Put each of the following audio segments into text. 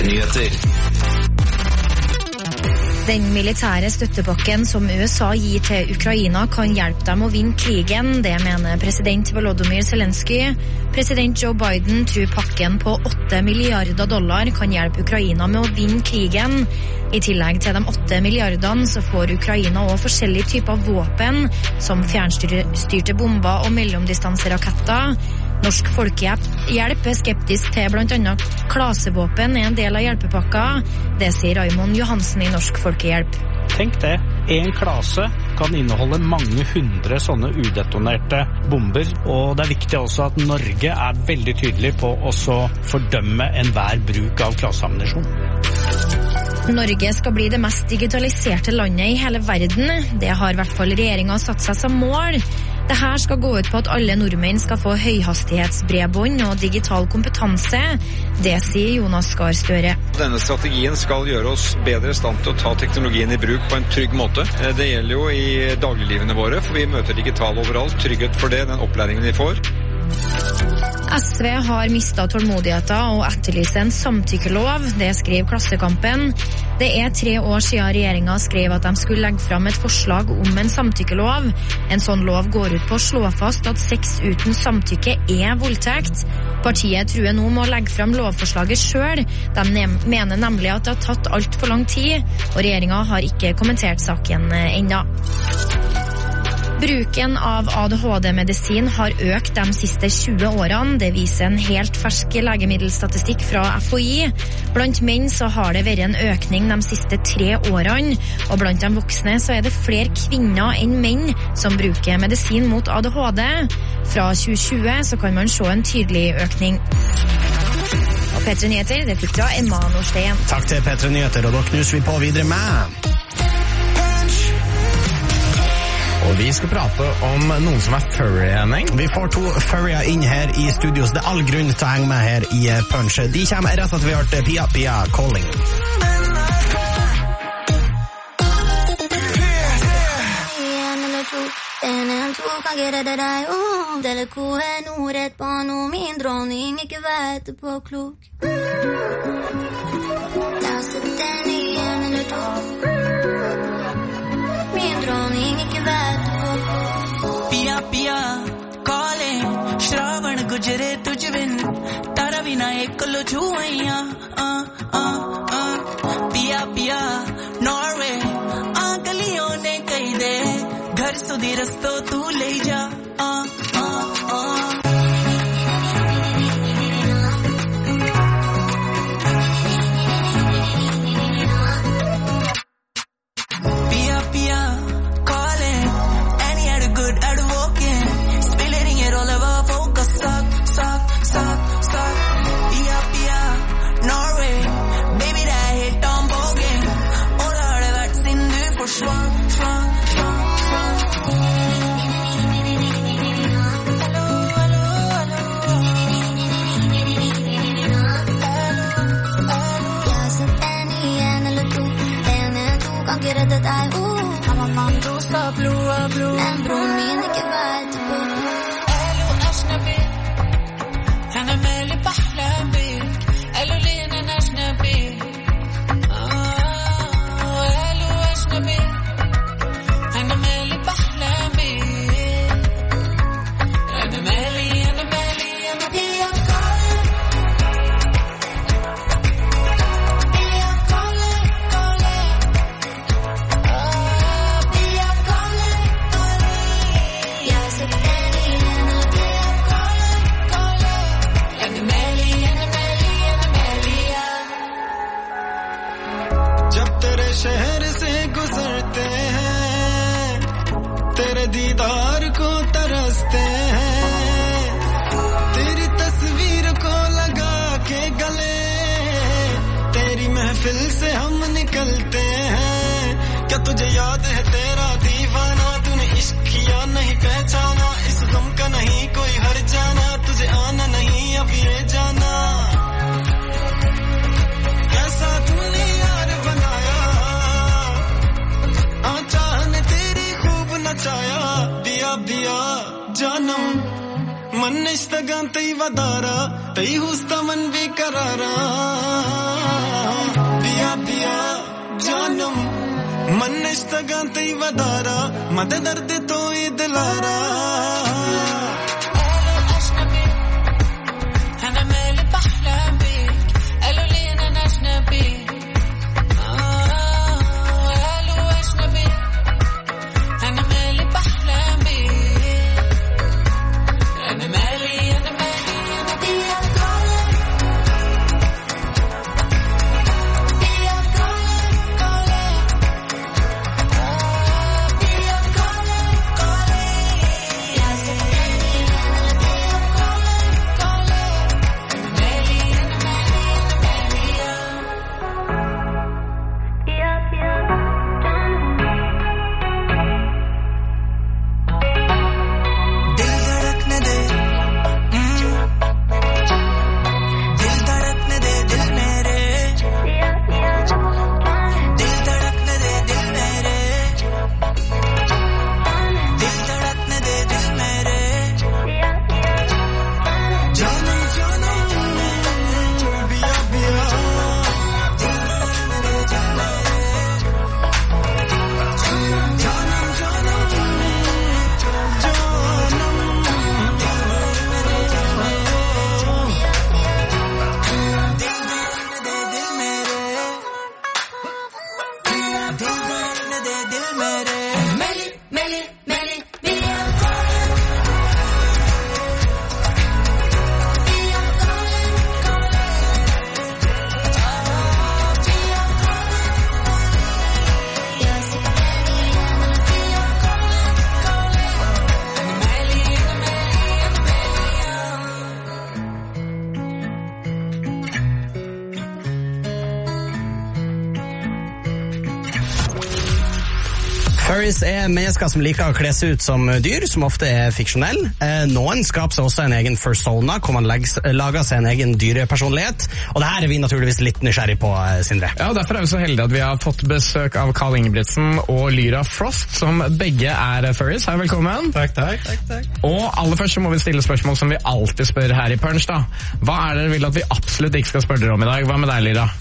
Nyheter. Den militære støttepakken som USA gir til Ukraina kan hjelpe dem å vinne krigen, det mener president Volodymyr Zelensky. President Joe Biden tror pakken på $8 milliarder kan hjelpe Ukraina med å vinne krigen. I tillegg til de 8 milliardene så får Ukraina også forskjellige typer våpen, som fjernstyrte bomber og mellomdistanseraketter. Norsk Folkehjelp er skeptisk til blant annet klasevåpen er en del av hjelpepakka. Det sier Raymond Johansen i Norsk Folkehjelp. Tenk det, en klase kan inneholde mange hundre sånne udetonerte bomber, og det er viktig også at Norge er veldig tydelig på å fordømme enhver bruk av klaseammunisjon. Norge skal bli det mest digitaliserte landet i hele verden. Det har i hvert fall regjeringen satt seg som mål. Dette skal gå ut på at alle nordmenn skal få høyhastighetsbredbånd og digital kompetanse. Det sier Jonas Gahr Støre. Denne strategien skal gjøre oss bedre i stand til å ta teknologien i bruk på en trygg måte. Det gjelder jo i dagliglivene våre, for vi møter digital overalt. Trygghet for det, den opplæringen vi får. SV har mistet tålmodigheten og etterlyser en samtykkelov, det skriver Klassekampen. Det er 3 år siden regjeringen skrev at de skulle legge fram et forslag om en samtykkelov. En sånn lov går ut på å slå fast at sex uten samtykke er voldtekt. Partiet truer nå med å legge fram lovforslaget selv. De mener nemlig at det har tatt alt for lang tid, og regjeringen har ikke kommentert saken ennå. Bruken av ADHD-medisin har økt de siste 20 årene. Det viser en helt fersk legemiddelstatistikk fra FHI. Blant menn så har det vært en økning de siste 3 årene, og blant de voksne så er det flere kvinner enn menn som bruker medisin mot ADHD. Fra 2020 så kan man se en tydelig økning. Og P3 Nyheter, det fikk fra Emma Norstein. Takk til P3 Nyheter, og da knuser vi på videre med... Og vi skal prate om noen som er furry, Henning. Vi får 2 furryer inn her i studio, så det er all grunn til å henge med her i Punch. De kommer rett at vi har hørt Pia Pia Calling. Kan gjøre det deg om Dele koen ordet på noe min dronning ikke vet det på klok Jeg sitter i 1 eller 2 Min dronning ikke vet det på klok Pia Pia calling Shravan gujre tujh bin Tara vina eklo chhuaiya Pia Pia Norway Aagaliyon ne kahi de घर सुधी रस्तो तू ले जा पिया पिया calling and he had a good advocate spilling it all over focus suck पिया पिया Norway baby that hit on bogen och det har det varit sin du försvann Get it that I'm a man to stop blue and blue mean ikke vet på Hello أجنبي أنا مالي بحلم بيك قالوا لي أنا أجنبي Hello أجنبي أنا مالي بحلم بيك أنا مالي Pia शहर से गुजरते हैं तेरे दीदार को तरसते हैं तेरी तस्वीर को लगा के गले तेरी महफिल से हम निकलते हैं क्या तुझे याद है तेरा दीवाना तूने इश्क किया नहीं पहचाना इस गम का नहीं कोई हर जाना तुझे आना नहीं अब ये जाना कैसा तूने यार बनाया नचाया दिया दिया जानम मन इश्तगन तई वदारा तई हुस्ता मन भी करारा पिया पिया जानम मन इश्तगांत वदारा मद दर्द तो दिलारा أجنبي أنا مالي بحلم بيك قالوا لي أنا أجنبي قالوا أجنبي أنا مالي بحلم بيك أنا مالي أنا مالي أنا بيا calling بيا calling calling بيا calling calling يا سيدي أنا بيا calling calling أنا مالي أنا مالي أنا مالي يا दिल धड़कने दे दिल धड़कने दे दिल मेरे दिल धड़कने दे दिल मेरे दिल धड़कने दे दिल मेरे जानम जानम बिया बिया दिल धड़कने दे दिल मेरे जानम जानम مالي مالي مالي بيا Furries mennesker som liker å kle seg ut som dyr, som ofte fiksjonell. Noen skaper seg også en egen fursona, hvor man lager seg en egen dyrepersonlighet. Og det her vi naturligvis litt nysgjerrig på, Sindre. Ja, derfor vi så heldige at vi har fått besøk av Carl Ingebrigtsen og Lyra Frost, som begge furries. Hei, velkommen. Takk. Og aller først så må vi stille spørsmål som vi alltid spør her i Punch, da. Hva dere vil at vi absolutt ikke skal spørre dere om i dag? Hva med deg, Lyra?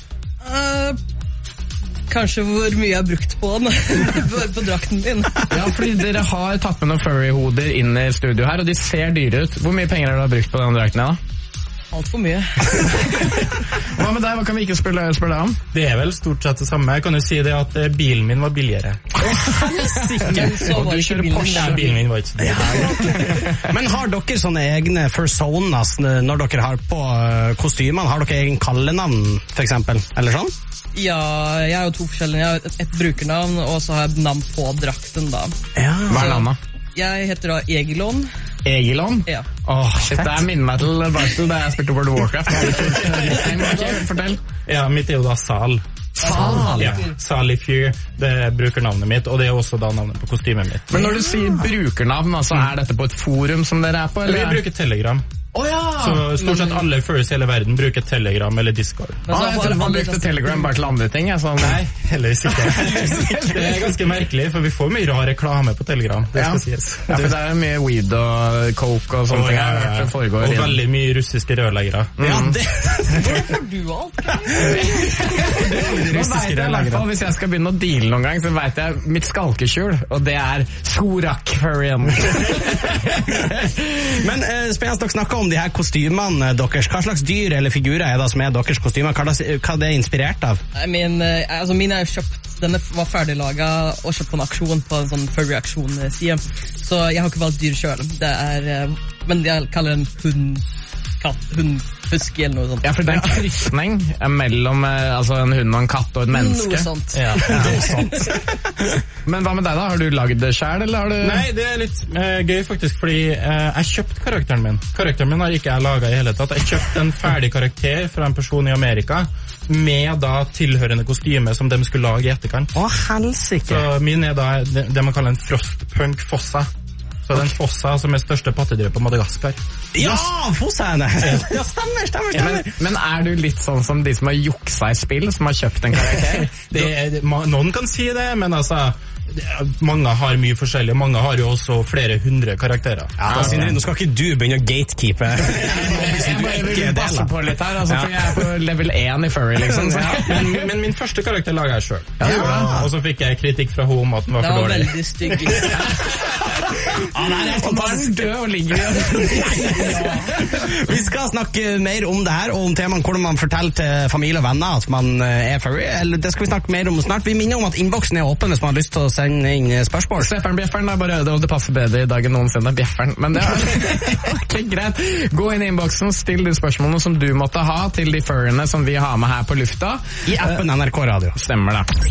Kanskje hvor mye jeg har brukt på den på drakten din. Ja, fordi dere har tatt med noen furry-hoder inn i studio her, og de ser dyre ut. Hvor mye penger har du brukt på den drakten, da? Alt for mye. Hva med deg? Hva kan vi ikke spørre deg om? Det vel stort sett det samme. Jeg kan jo si det at bilen min var billigere. Men så var det ikke bilen. Nei, bilen min var ikke det. Men har dere sånne egne fursonas når dere har på kostymene? Har dere egen kallenavn, for eksempel? Eller sånn? Ja, jeg har jo to forskjellige. Jeg har et brukernavn, og så har jeg navn på drakten da. Ja. Hva navnet? Jeg heter da Egilon. Egilon? Ja. Shit, det minner meg til Bartel da jeg spilte World of Warcraft. Fortell. Ja, mitt jo da Sal. Sal? Ja, Sal i Fear, det brukernavnet mitt, og det også da navnet på kostymet mitt. Men når du sier brukernavn, altså dette på et forum som dere på? Eller? Vi bruker Telegram. Så stort sett alle furries i hele verden bruker Telegram eller Discord. Jeg tror man brukte Telegram bare til andre ting. Nei, heldigvis ikke. Det ganske merkelig, for vi får mye rar reklame på Telegram. Det skal sies. Ja, for det mye weed og coke og sånne ting. Det foregår og veldig mye russiske rørleggere. Ja, det Får du alt? Hvis jeg skal begynne å deale noen gang, så vet jeg mitt skalkeskjul, og det Sorak Furrian. Men spennende dere snakker om de her kostymene deres. Hva slags dyr eller figurer det som deres kostymer? Hva det inspirert av? Mine er jo kjøpt. Denne var ferdiglaget og kjøpt på en aksjon på en sånn furry-aksjon-side. Så jeg har ikke valgt dyr selv. Men jeg kaller den hund, husky eller noe sånt. Ja, for det en krysning mellom en hund og en katt og et menneske. Noe sånt. Ja. Noe sånt. Men hva med deg da? Har du laget det selv, eller har du... Nei, det litt gøy faktisk, fordi jeg kjøpte karakteren min. Karakteren min har ikke jeg laget i hele tatt. Jeg kjøpte en ferdig karakter fra en person i Amerika, med da tilhørende kostyme som de skulle lage i etterkant. Helsike. Så min da det man kaller en frostpunk fossa. Så den fossa som største pattedyret på Madagaskar. Ja, fossaene! Ja, stemmer. Men du litt sånn som de som har juksa i spill, som har kjøpt en karakter? Noen kan si det, men altså, mange har mye forskjellig, mange har jo også flere 100 karakterer. Ja, Sindre, nå skal ikke du begynne å gatekeepe. Jeg bare vil passe på litt her, altså, for jeg på level 1 i furry, liksom. Men min første karakter laget jeg selv. Og så fikk jeg kritikk fra henne om at den var for dårlig. Det var veldig stygg. Han er fantastisk død og ligger Vi skal snakke mer om det her, og om temaen hvordan man forteller til familie og venner at man furry. Eller det skal vi snakke mer om snart. Vi minner om at innboksen åpen hvis man har lyst til å sende inn spørsmål. Bjefferen er bare det passer bedre i dag enn noensinne. Bjefferen. Men det ok, greit. Gå inn i innboksen, still de spørsmålene som du måtte ha til de furryene som vi har med her på lufta. I appen NRK Radio. Stemmer det.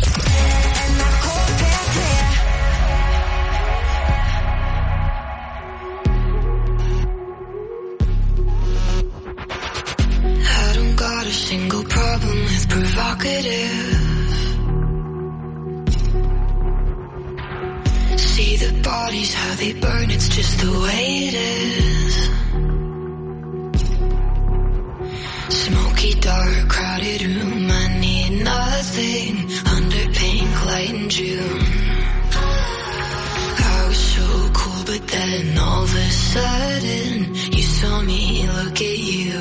A single problem with provocative. See the bodies, how they burn, it's just the way it is. Smoky, dark, crowded room, I need nothing under pink light in June. I was so cool, but then all of a sudden you saw me look at you.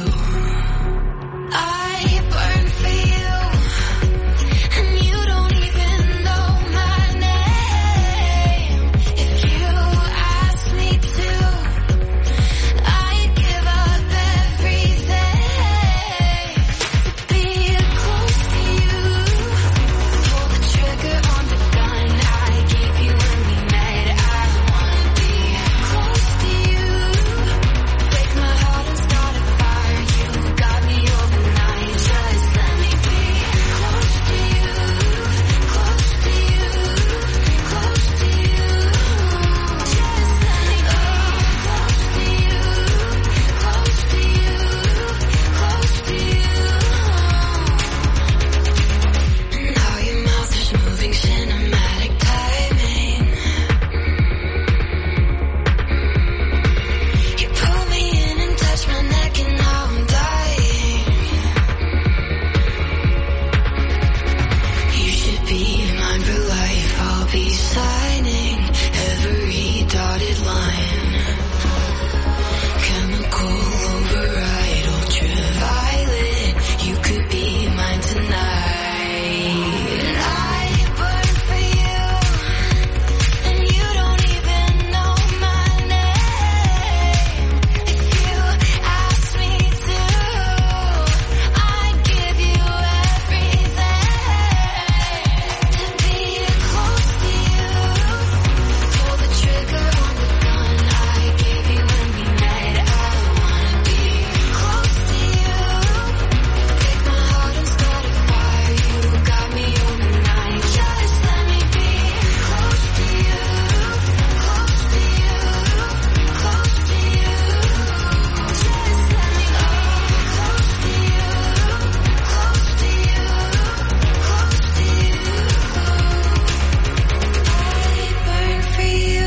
I burn for you, and you don't even know my name. If you ask me to, I'd give up everything to be close to you. Pull the trigger on the gun I gave you when we met. I wanna be close to you. Break my heart and start a fire. You got me overnight. Just let me be close to you, close to you, close to you. Just let me be close to you, close to you, close to you. And now your mouth is moving cinematic timing. You pull me in and touch my neck and now I'm dying. You should be mine for life. I'll be signing every dotted line. Chemical override, ultraviolet. You could be mine tonight. And I burn for you, and you don't even know my name. If you ask me to, I'd give you everything to be close to you. Pull the trigger on the gun I gave you when we met. I wanna be close to you. Take my heart and start a fire. You got me overnight. Just let me be close to you, close to you, close to you. Just let me be close to you, close to you, close to you. I burn for you.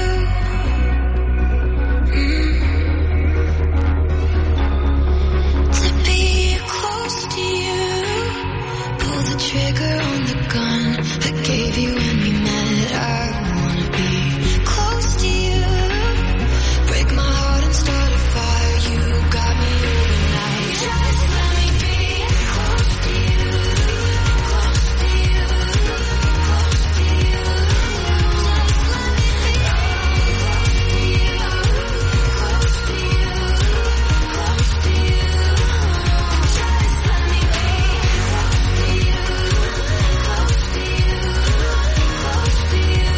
To be close to you. Pull the trigger on the gun I gave you when we met. I wanna be close to you. Break my heart and start a fire. You got me overnight. Just let me be close to you, close to you, close to you. Just let me be close to you, close to you, close to you. Just let me be close to you, close to you, close to you.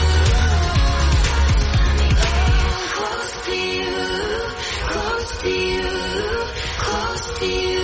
Close to you, close to you, close to you.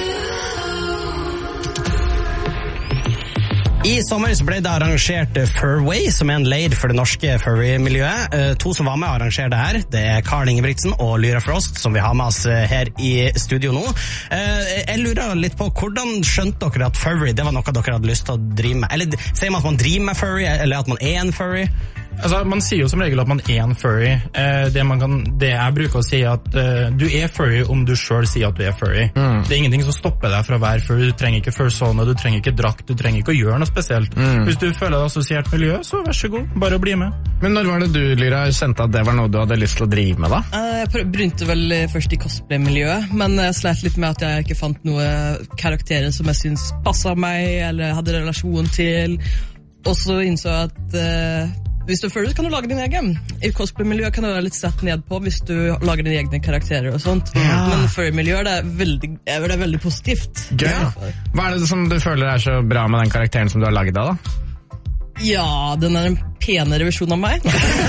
I sommer så ble det arrangert Furway, som en leir for det norske furry-miljøet. To som var med å arrangere det her, det er Karl Ingebrigtsen og Lyra Frost, som vi har med oss her i studio nå. Jeg lurer litt på, hvordan skjønte dere at furry, det var noe dere hadde lyst til å drive med? Eller sier man at man driver med furry, eller at man er en furry? Altså, man sier jo som regel at man en furry. Det jeg bruker å si at du furry om du selv sier at du furry. Det ingenting som stopper deg fra å være furry. Du trenger ikke fursona, du trenger ikke drakt, du trenger ikke å gjøre noe spesielt. Hvis du føler deg assosiert miljø, så vær så god, bare å bli med. Men når var det du, Lyra, kjente at det var noe du hadde lyst til å drive med da? Jeg begynte vel først i cosplay-miljøet, men jeg slet litt med at jeg ikke fant noe karakterer som jeg synes passet meg, eller hadde relasjon til. Og så innså jeg at hvis du føler, så kan du lage din egen. I cosplay-miljøet kan du være litt sett ned på hvis du lager dine egne karakterer og sånt. Men furry-miljøet er det veldig positivt. Gøy. Hva er det som du føler er så bra med den karakteren som du har laget da? Ja, den er en penere versjon av meg.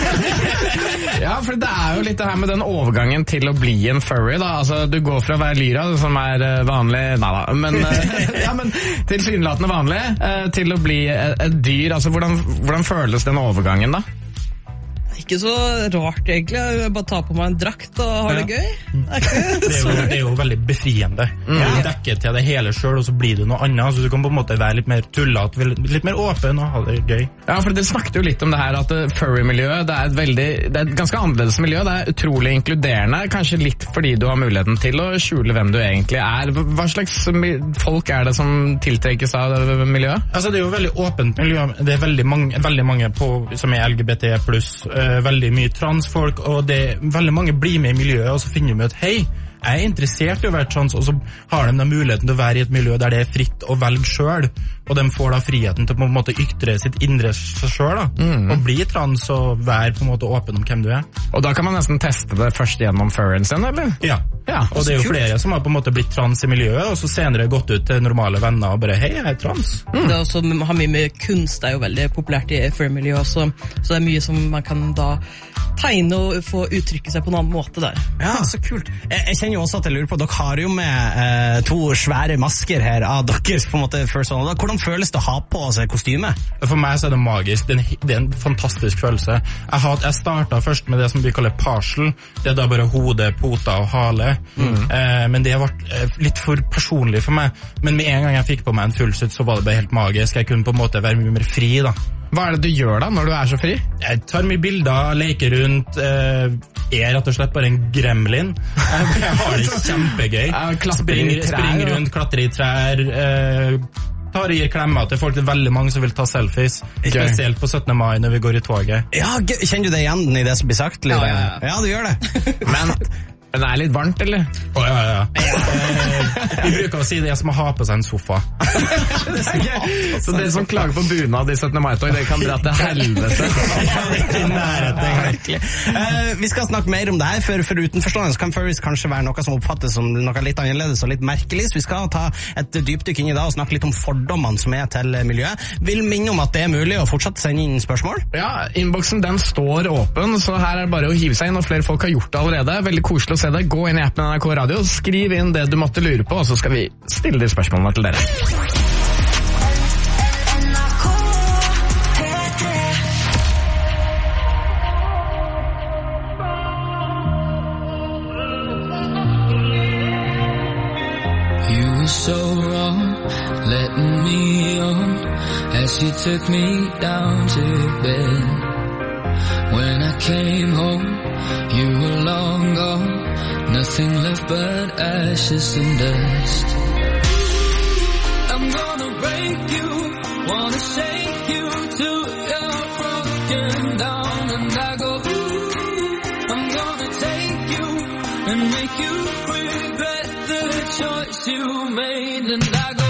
Ja, for det er jo litt det her med den overgangen til å bli en furry da. Altså, du går fra å være Lyra, som er vanlig, men tilsynelatende vanlig, til å bli et dyr. Altså, hvordan føles den overgangen da? Ikke så rart egentlig, jeg bare tar på meg en drakt og har det gøy. Det er jo veldig befriende. Du dekker til det hele selv, og så blir du noe annet, så du kan på en måte være litt mer tullet, litt mer åpen og ha det gøy. Ja, for det snakket jo litt om det her, at furry-miljøet, det er et ganske annerledes miljø, det er utrolig inkluderende, kanskje litt fordi du har muligheten til å skjule hvem du egentlig er. Hva slags folk er det som tiltrekkes av det miljøet? Altså, det er jo veldig åpent miljø, det er veldig mange som er LGBT+, veldig mye transfolk, og veldig mange blir med i miljøet, og så finner de ut, hei, jeg er interessert i å være trans, og så har de da muligheten til å være i et miljø der det er fritt å velge selv, og de får da friheten til å på en måte ytre sitt indre seg selv, og bli trans og være på en måte åpen om hvem du er. Og da kan man nesten teste det først gjennom furryen sin, eller? Ja, og det er jo flere som har på en måte blitt trans i miljøet, og så senere gått ut til normale venner og bare, hei, jeg er trans. Det er også, har mye med kunst, det er jo veldig populært i furry-miljøet også, så det er mye som man kan da tegne og få uttrykke seg på en annen måte der. Ja, så kult. Jeg kjenner jo også at jeg lurer på, dere har jo med 2 svære masker her av deres på en måte fursona. Hvordan føles det å ha på seg kostyme? For meg så er det magisk. Det er en fantastisk følelse. Jeg startet først med det som vi kaller partial. Det er da bare hode, poter og hale. Men det har vært litt for personlig for meg. Men med en gang jeg fikk på meg en fullsuit, så var det bare helt magisk. Jeg kunne på en måte være mye mer fri da. Hva er det du gjør da, når du er så fri? Jeg tar mye bilder, leker rundt, er rett og slett bare en gremlin. Jeg har det kjempegøy. Springer rundt, klatrer i trær, tar i klemmer til folk. Det er veldig mange som vil ta selfies, spesielt på 17. mai når vi går i toget. Ja, kjenner du det igjen i det som blir sagt? Ja, du gjør det. Men det er litt varmt, eller? Ja. Vi bruker å si det som å ha på seg en sofa. Så det som klager på bunad i 17. mai-tog, det kan dra til helvete. Vi skal snakke mer om det her, for utenforstående kan furries kanskje være noe som oppfattes som noe litt annerledes og litt merkelig. Så vi skal ta et dypdykk inn i det og snakke litt om fordommene som er til miljøet. Vil minne om at det er mulig å fortsatt sende inn spørsmål. Ja, innboksen den står åpen, så her er det bare å hive seg inn, og flere folk har gjort det allerede. Veldig koselig å se det. Gå inn i appen NRK Radio, skriv inn det du måtte lure på, og så skal vi stille de spørsmålene til dere. You were so wrong, letting me on as you took me down to bed. When I came home, you were long gone, nothing left but ashes and dust. I'm gonna break you, wanna shake you till you're broken down. And I go, I'm gonna take you and make you regret the choice you made. And I go,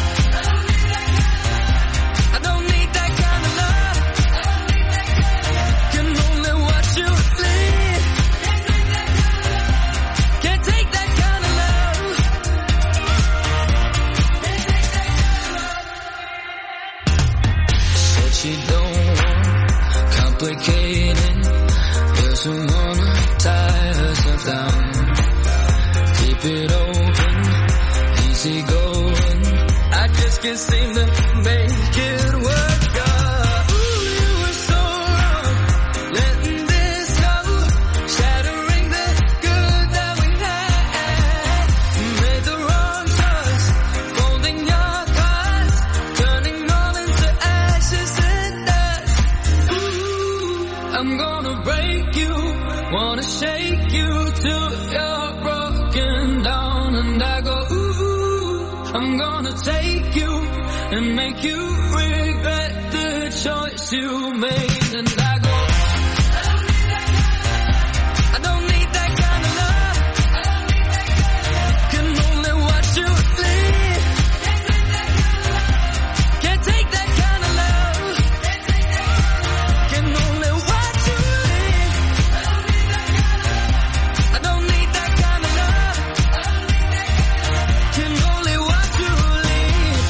you don't want complicated, doesn't wanna tie herself down. Keep it open, easy going, I just can't seem to make it work. Ooh, you were so wrong, letting this go, shattering the good that we had. Made the wrong choice, folding your cards, turning all into ashes. gonna take you and make you regret the choice you made. And I go, I don't need that kind of love. Can only watch you leave. Can't take that kind of love. Can only watch you leave. I don't need that kind of love. Can only watch you leave.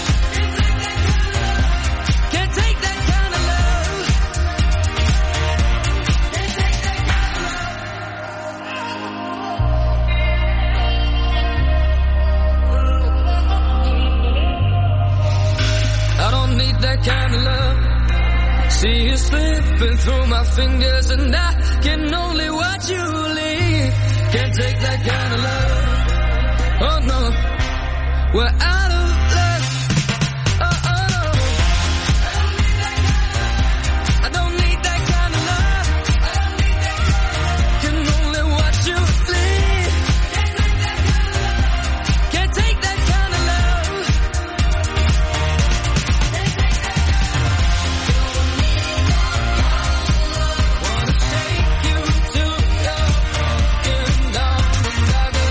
Can't take that kind of love. I don't need that kind of love. See you slipping through my fingers and I can only watch you leave. Can't take that kind of love. Oh no, we're out of luck. Oh oh. I don't need that kind of love. Can only watch you leave. Can't take that kind of love. Wanna take you to your broken arms and I go,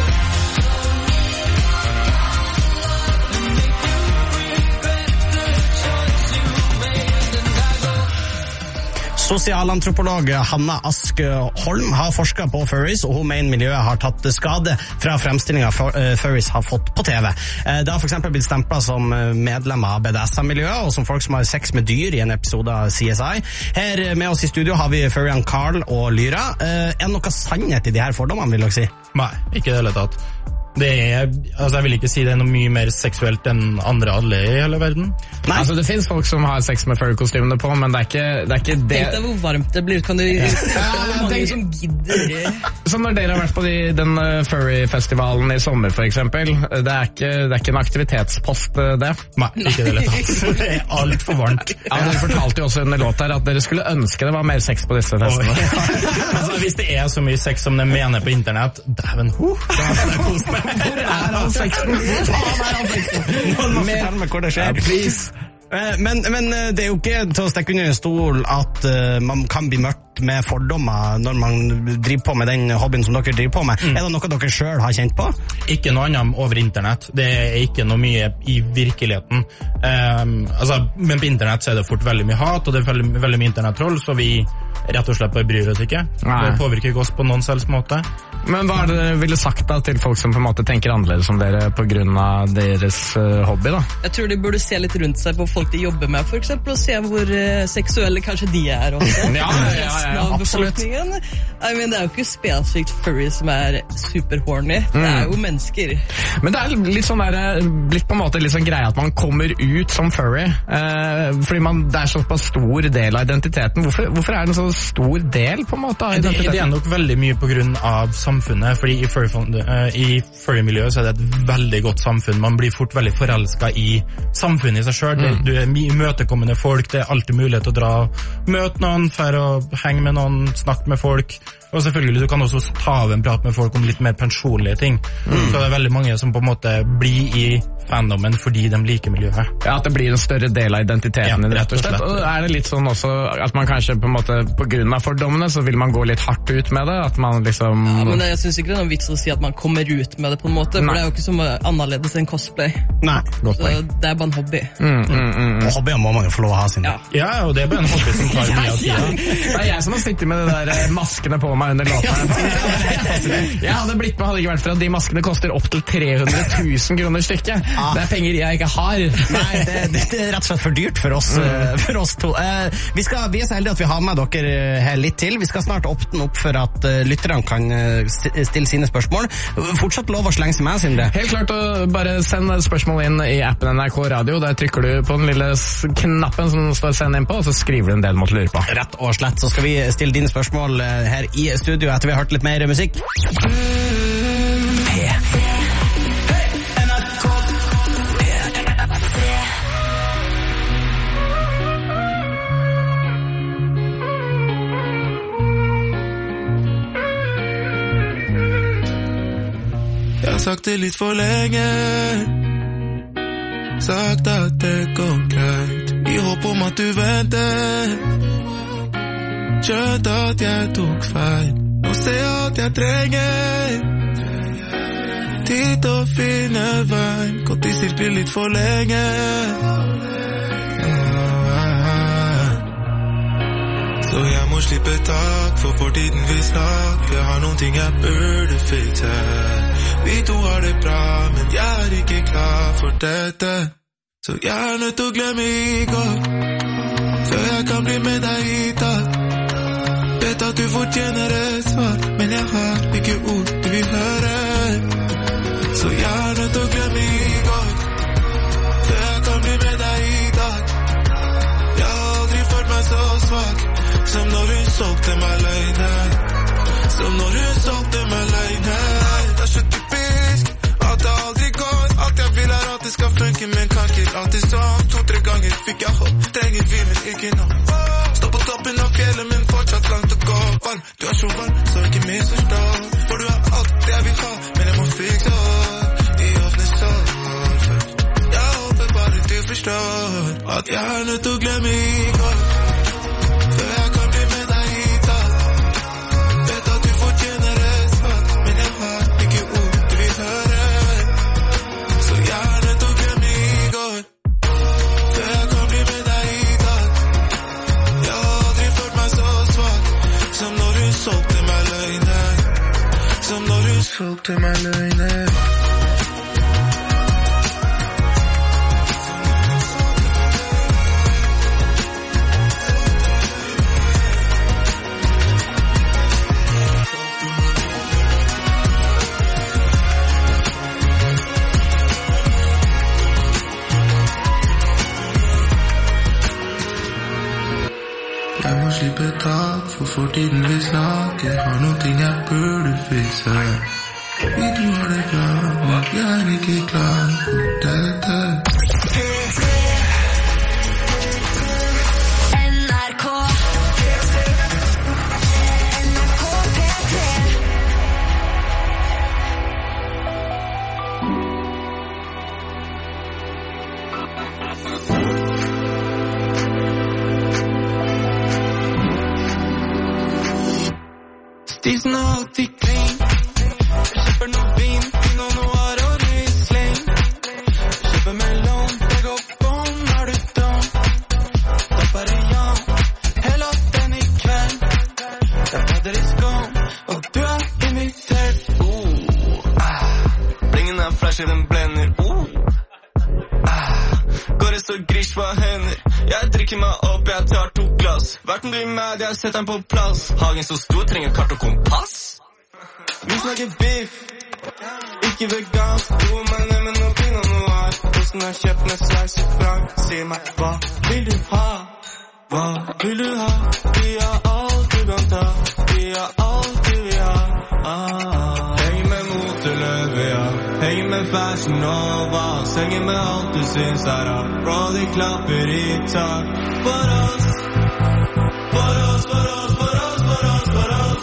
and make you regret the choice you made. And I go, Sosialantropolog Hanna Ask Holm har forsket på furries, og hun mener miljøet har tatt skade fra fremstillingen furries har fått på TV. Det har for eksempel blitt stemplet som medlemmer av BDSM-miljøet, og som folk som har sex med dyr i en episode av CSI. Her med oss i studio har vi furrian Carl og Lyra. Er det noe sannhet i de her fordommene, vil dere si? Nei, ikke det hele tatt. Det altså jeg vil ikke si det er noe mye mer seksuelt enn andre alle i hele verden. Nei. Altså det finnes folk som har sex med furry-kostymene på, men det er ikke det. Tenk deg hvor varmt det blir, kan du hvor mange som gidder. Så når dere har vært på den furry-festivalen i sommer for eksempel, det er ikke en aktivitetspost det? Nei, ikke det hele tatt. Det er alt for varmt. Ja, dere fortalte jo også under låt her at dere skulle ønske det var mer sex på disse festene. Altså hvis det er så mye sex som de mener på internett, dæven, Hvor er all sexen? Noen må fortelle meg hvor det skjer. Please. Men det er jo ikke til å stikke under en stol at man kan bli møtt med fordommer når man driver på med den hobbyen som dere driver på med. Er det noe dere selv har kjent på? Ikke noe annet over internett. Det er ikke noe mye i virkeligheten. Men på internett så er det fort veldig mye hat, og det er veldig mye internettroll, så vi rett og slett bare bryr oss ikke. Det påvirker ikke oss på noen selvs måte. Men hva er det dere ville sagt da til folk som på en måte tenker annerledes om dere på grunn av deres hobby da? Jeg tror de burde se litt rundt seg på folk de jobber med, for eksempel, og se hvor seksuelle kanskje de er også. Ja, absolutt. I mean, det er jo ikke spesifikt furry som er super-horny. Det er jo mennesker. Men det er litt sånn der, blitt på en måte litt sånn greie at man kommer ut som furry, fordi det er såpass stor del av identiteten. Hvorfor er det en så stor del på en måte av identiteten? Det er nok veldig mye på grunn av samfunnet, fordi i furry-miljøet så er det et veldig godt samfunn. Man blir fort veldig forelsket i samfunnet i seg selv. Du er møtekommende folk, det er alltid mulighet til å dra møte noen, for å henge med noen, snakke med folk. Og selvfølgelig, du kan også ta av en prat med folk om litt mer personlige ting. Så det er veldig mange som på en måte blir i fandomen fordi de liker miljøet. Ja, at det blir en større del av identiteten, rett og slett. Og er det litt sånn også at man kanskje på en måte på grunn av fordommene så vil man gå litt hardt ut med det? At man liksom... Ja, men jeg synes ikke det er noen vits å si at man kommer ut med det på en måte, for det er jo ikke så annerledes enn cosplay. Nei, godt poeng. Så det er bare en hobby. Og hobbyer må man jo få lov å ha sin. Ja, og det er bare en hobby som tar mye av tida. Det er jeg som har sittet med det der maskene på meg under låten. Jeg hadde blitt med, hadde ikke vært for at de maskene koster opp til 300 000 kroner stykket. Det er penger jeg ikke har. Nei, det er rett og slett for dyrt for oss to. Vi er så heldige at vi har med dere her litt til. Vi skal snart åpne opp for at lytterne kan stille sine spørsmål. Fortsatt lov å slenge seg med, Sindre. Helt klart, å bare sende spørsmål inn i appen NRK Radio. Der trykker du på den lille knappen som står send inn på, og så skriver du en del måtte lure på. Rett og slett, så skal vi stille dine spørsmål her i studio etter vi har hørt litt mer musikk. Jeg har sagt det litt for lenge. sagt at det går greit I håp om at du venter Skjønt at jeg tok feil Nå ser jeg at jeg trenger Tid å finne veien Gått I sirkel litt for lenge Så jeg må slippe tak For fortiden vi snakker Jeg har noen ting jeg burde fikse Vi to har det bra Men jeg ikke klar for dette Så jeg nødt til å glemme I går Så jeg kan bli med deg I dag Vet at du fortjener et svar Men jeg har ikke ord du vil høre Så jeg nødt til å glemme I går Så jeg kan bli med deg I dag Jeg har aldri følt meg så svak Som når hun solgte meg løgner Som når hun solgte meg løgner Det så typisk At det aldri går Alt jeg vil at det skal funke Men kan ikke alltid sånn 2-3 ganger fikk jeg håp Trenger vi, men ikke nå Stå på toppen av fjellet Men fortsatt langt å gå Varm, du så varm Så ikke misforstå For du alt jeg vil ha Men jeg må fikse opp I åpne sår Jeg håper bare du forstår At jeg har nødt til å glemme I går Så jeg kan bli med deg I dag Vet at du fortjener et svar Men jeg har ikke ord du vil høre Så jeg har nødt til å glemme I går Så jeg kan bli med deg I dag Jeg har aldri følt meg så svak Som når hun solgte meg løgner Som når hun solgte meg løgner Jeg må slippe tak For fortiden vi snakker Har noen ting jeg burde fikse Vi to har det bra Men jeg ikke klar for dette NRK Stisen er alltid clean Jeg kjøper noe vin Vin og noe og Riesling Jeg kjøper melon Jeg går bom, er du dum? Da bare ja Hele den I kveld Jeg bader I skum Og du invitert Ringen er flashy, den blender Går det så grish på hender Jeg drikker meg opp, jeg tar 2 glass Hverten blir med, jeg setter den på plass Hagen så stor, trenger kart og kompass Vi snakker biff Ikke vegansk men med noe pinot noir Osten er kjøpt med slice og frank Si meg, hva vil du ha? Hva vil du ha? Vi har alt du kan ta Vi har alt du vil ha Henger med motorløve, ja Henger med Fashion Nova Henger med alt du syns er rart Bro, de klapper I tak For oss For oss, for oss, for oss, for oss, for oss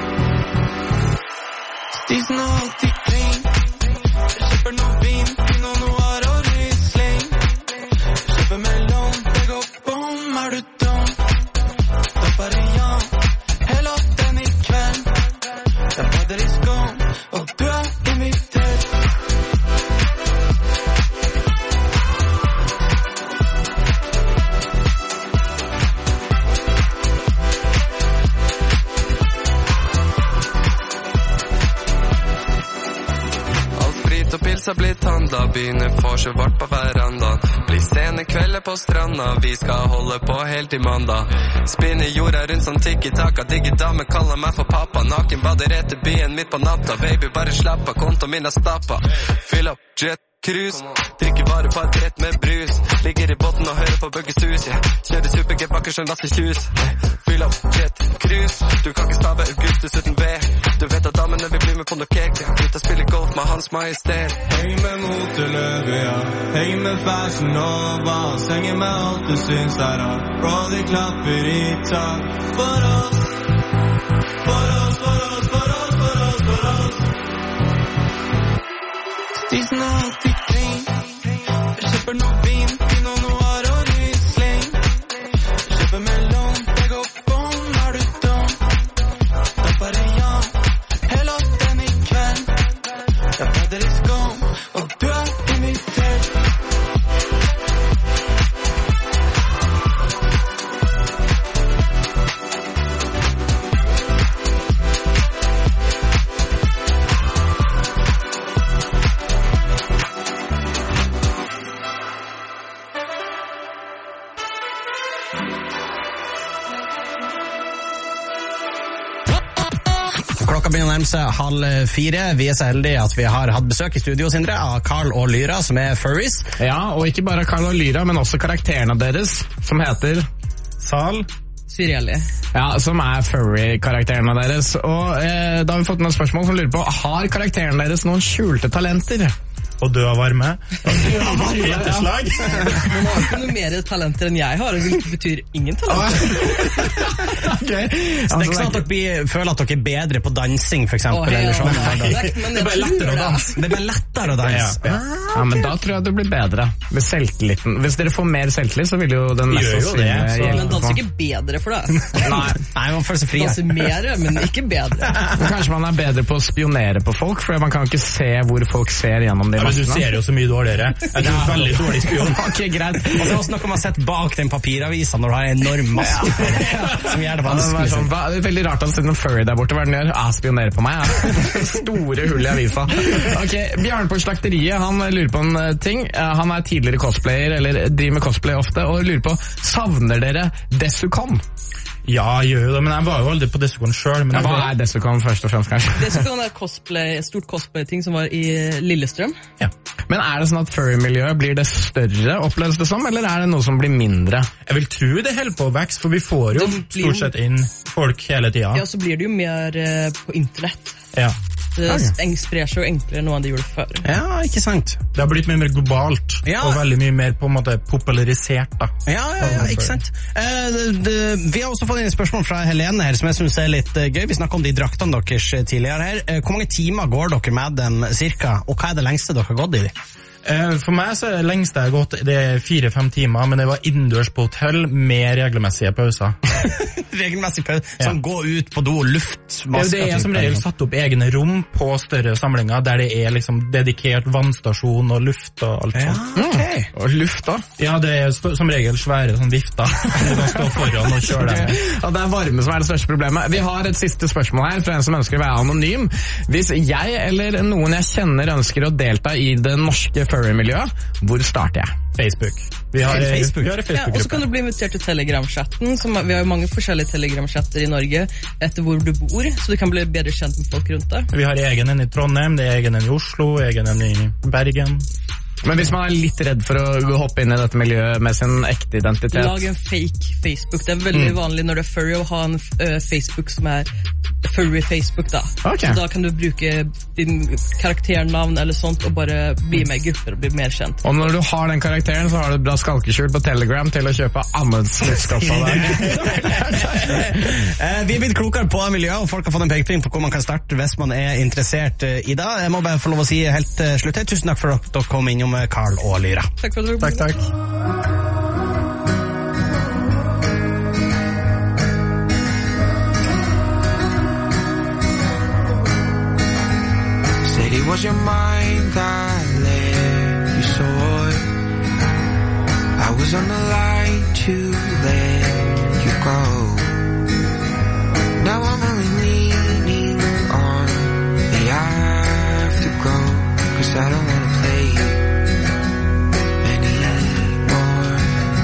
Stisen er alltid clean Jeg kjøper noe vin Vin og noe og Riesling Jeg kjøper melon Jeg går bom, er du dum? Da bare ja Hele den I kveld Jeg bader I skum Og du invitert Og pils har blitt handlet Begynner for så vart på verandaen Blir sene kvelder på stranda Vi skal holde på helt I mandag Spinner jorda rundt som tiki-taka Digge dame kaller meg for pappa Naken bader etter byen midt på natta Baby bare slapp av, konto min er stappa Fyll opp, jet, cruise Drikker bare på et rett med brus Ligger I båten og hører på Bugges hus Kjører super-G bakker som lastekjus Fyll opp, jet, cruise Du kan ikke stave Augustus uten B Du vet at damene vil bli med på noe cake Gutta spiller golf med Hans Majestet Henger med motorløve, ja Henger med Fashion Nova Henger med alt du syns er rart Bro, de klapper I tak For oss For oss, for oss, for oss, for oss, for oss Stisen er alltid clean Jeg kjøper Kjøper noe vin, Pinot Noir og Riesling. Kjøper melon, begge opp om, er du dum? Da bare ja, hele den I kveld. Jeg bader I skum, og du invitert. Klokka begynner å nærme seg 3:30. Vi så heldige at vi har hatt besøk I studio, Sindre, av Carl og Lyra, som furries. Ja, og ikke bare Carl og Lyra, men også karakterene deres, som heter Sal Sirielli. Ja, som furry-karakterene deres. Og da har vi fått noen spørsmål som lurer på, har karakterene deres noen skjulte talenter? Og død av varme. Hjerteslag. Men har ikke noe mer talenter enn jeg har, hvilket betyr ingen talenter. Okay. Så det ikke sånn at dere føler at dere bedre på dansing, for eksempel? Eller sånn. Det bare lettere å danse. Det bare lettere å danse. Ja, men da tror jeg det blir bedre. Med selvtilliten. Hvis dere får mer selvtillit, så vil jo den mest sannsynlig hjelpe. Men danser ikke bedre for det. Nei, man føler seg fri. Danser mer, men ikke bedre. Kanskje man bedre på å spionere på folk, for man kan ikke se hvor folk ser gjennom de men du ser jo så mye dårligere. Jeg tror veldig dårlig spion. Ok, greit. Og så er det også noe man har sett bak den papiravisa når du har en enorm maske som gjør det vanskelig. Sånn, det er veldig rart at det sitter en furry der borte. Hva den gjør? Spionerer på meg. Store hull I avisa. Ok, Bjarne på slakteriet, han lurer på en ting. Han tidligere cosplayer, eller driver med cosplay ofte, og lurer på, savner dere Desukon? Ja, jeg gjør jo det, men jeg var jo aldri på Desukon selv. Hva Desukon først og fremst, kanskje? Desukon stort cosplay-ting som var I Lillestrøm. Ja. Men det sånn at furry-miljøet blir det større, oppleves det som, eller det noe som blir mindre? Jeg vil tro det holder på å vokse, for vi får jo stort sett inn folk hele tiden. Ja, så blir det jo mer på internett. Ja. Det sprer seg jo enklere noe enn det gjorde før. Ja, ikke sant. Det har blitt mye mer globalt, og veldig mye mer på en måte popularisert da. Ja, ikke sant. Vi har også fått inn et spørsmål fra Helene her, som jeg synes litt gøy. Vi snakket om de draktene deres tidligere her. Hvor mange timer går dere med dem cirka, og hva det lengste dere har gått I? For meg så det lengste jeg har gått, det 4-5 timer, men det var innendørs på hotell med regelmessige pauser. Regelmessige pauser? Som gå ut på do og luft? Det som regel satt opp egne rom på større samlinger, der det liksom dedikert vannstasjon og luft og alt sånt. Okay. Og luft da? Ja, det som regel svære sånn vifter. Du kan stå foran og kjøre dem. Ja, det varme som det største problemet. Vi har et siste spørsmål her, fra en som ønsker å være anonym. Hvis jeg eller noen jeg kjenner ønsker å delta I det norske furry-miljøet, hvor starter jeg? Facebook. Vi har Facebook-gruppe. Ja, og så kan du bli invitert til Telegram-chatten. Vi har jo mange forskjellige Telegram-chatter I Norge etter hvor du bor, så du kan bli bedre kjent med folk rundt deg. Vi har egen en I Trondheim, det egen en I Oslo, egen en I Bergen. Men hvis man litt redd for å hoppe inn I dette miljøet med sin ekte identitet... Lag en fake Facebook. Det veldig vanlig når du furry å ha en Facebook som furry-Facebook da. Okay. Så da kan du bruke din karakternavn eller sånt og bare bli med I grupper og bli mer kjent. Og når du har den karakteren, så har du et bra skalkeskjul på Telegram til å kjøpe annet slutskap av deg. Vi blitt klokere på miljøet, og folk har fått en pekepinn på hvor man kan starte hvis man interessert I det. Jeg må bare få lov å si helt slutt her. Tusen takk for at dere kom innom Carl og Lyra. Takk for at du Takk. Said it was your mind that let you soar. I was on the line to let you go. Now I'm only leaning on the afterglow, 'cause I don't wanna play anymore.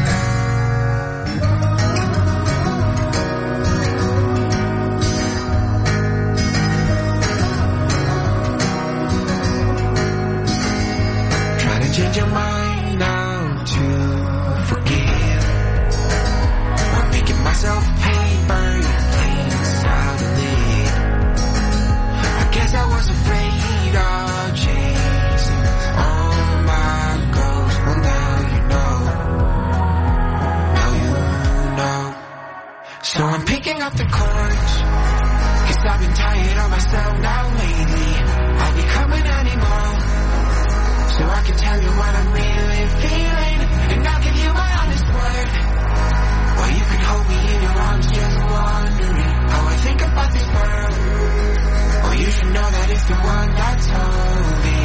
Trying to change your mind now to forgive. I'm making myself pay, burn planes out of lid. I guess I was afraid of chasing all my goals. Well, now you know. Now you know. So I'm picking up the chords, 'cause I've been tired of myself now lately. I'll be coming anymore. so I can tell you what I'm really feeling, and I'll give you my honest word. Or you can hold me in your arms just wondering how I think about this world. Or you should know that it's the one that told me.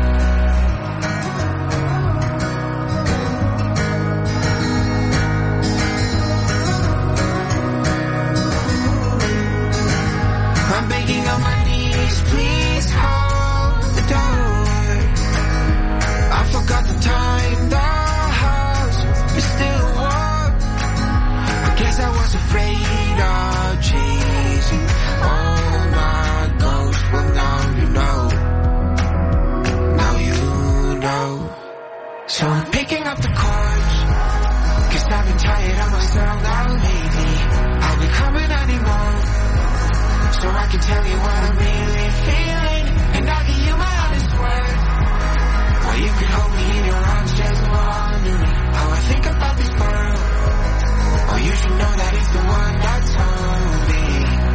I'm begging on my knees, please hold the door. I forgot the time, the house is still warm. I guess I was afraid of chasing all my ghosts. Well, now you know. Now you know. So I'm picking up the chords, 'cause I've been tired of myself now lately. I'll be coming anymore, so I can tell you what I'm really feeling, and I'll give you my honest word. Or you can hold me in your arms just wondering how I think about this world. Or you should know that it's the one that told me.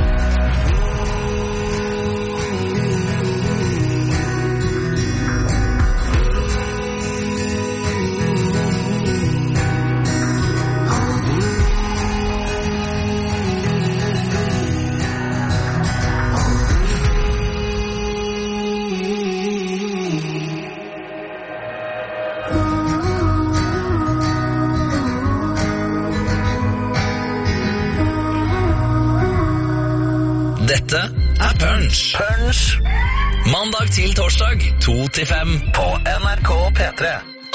Dette Punch. Punch. Mandag til torsdag, 2-5 på NRK P3.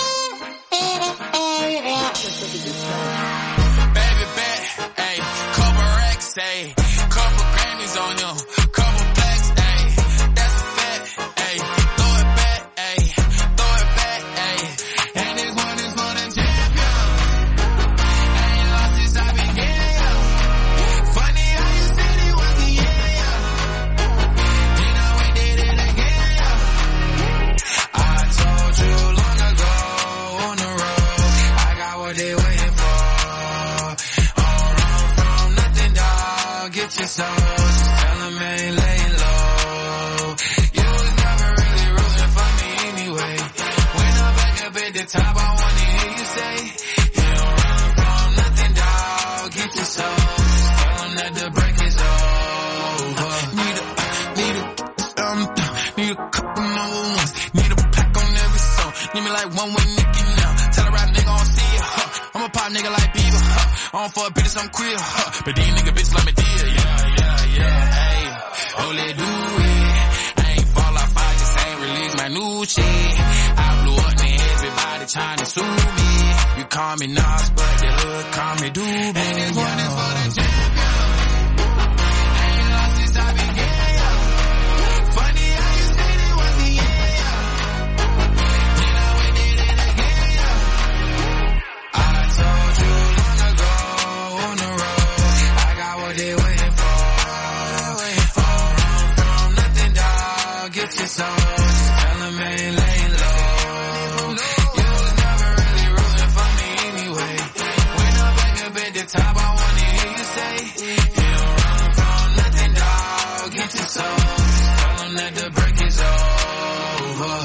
Baby bet, ayy, couple racks, ayy, couple Grammys on you, couple plaques, ayy, that's a fact, ayy, throw it back, ayy, and this one is for the champion. I ain't lost since I began. Funny how you said it was a yeah. You know we did it again. I told you long ago on the road, I got what they waiting for. All run from nothing, dog. Get your soul. Just tell them I ain't laying low. You was never really rooting for me anyway. When I'm back up at the top, I wanna hear you say, you don't run from nothing, dog. Get your soul. Just tell them that the break is over. Need a couple number ones. Need a pack on every song. Need me like one with Nicki now. Tell a rap nigga I don't see it, I'm a pop nigga like Bieber, I don't fuck bitches, I'm queer, but these nigga bitch like me dear, yeah, ayy. Only do it. I ain't fall off, I just ain't release my new shit. I blew up and everybody trying to sue me. You call me Nas, but the hood call me Doobie. And this one is for the champion. I ain't lost since I began. Funny how you said it was the yeah. You know we did it again. I told you long ago on the road, I got what they waiting for. All run from nothing, dog. Get your soul. Just tell them I ain't laying low. You was never really rooting for me anyway. When I'm back up at the top, I wanna hear you say, you don't run from nothing, dog. Get your soul. Just tell them that the break is over.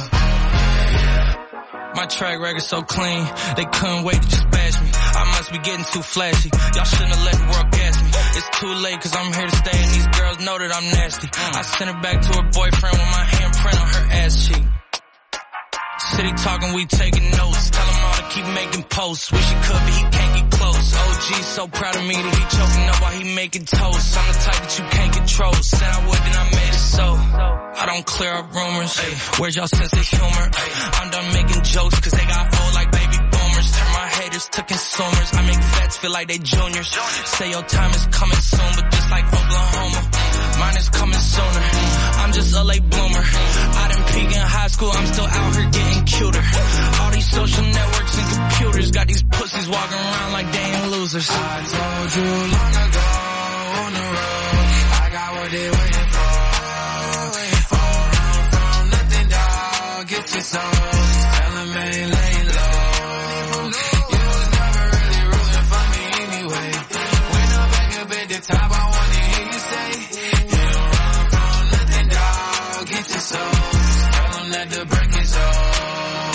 My track record so clean, they couldn't wait to just bash me. I must be getting too flashy. Y'all shouldn't have let the world gas me. It's too late 'cause I'm here to stay and these girls know that I'm nasty. I sent her back to her boyfriend with my handprint on her ass cheek. City talking, we taking notes. Tell him all to keep making posts. Wish he could, but he can't get close. OG so proud of me that he choking up while he making toast. I'm the type that you can't control. Said I would, then I made it so. I don't clear up rumors. Where's y'all sense of humor? I'm done making jokes 'cause they got old like baby boomers. Turn my haters to consumers. I make vets feel like they juniors. Say your time is coming soon, but just like Oklahoma, mine is coming sooner. I'm just a late bloomer. I didn't peak in high school, I'm still out here getting cuter. All these social networks and computers got these pussies walking around like they ain't losers. I told you long ago on the road, I got what they waiting for. All run from nothing, dog. Get your soul. Just tell them I ain't laying low. You was never really rooting for me anyway. When I'm back up at the top, I wanna hear you say, you don't run from nothing, dog. Get your soul. Just tell them that the break is over.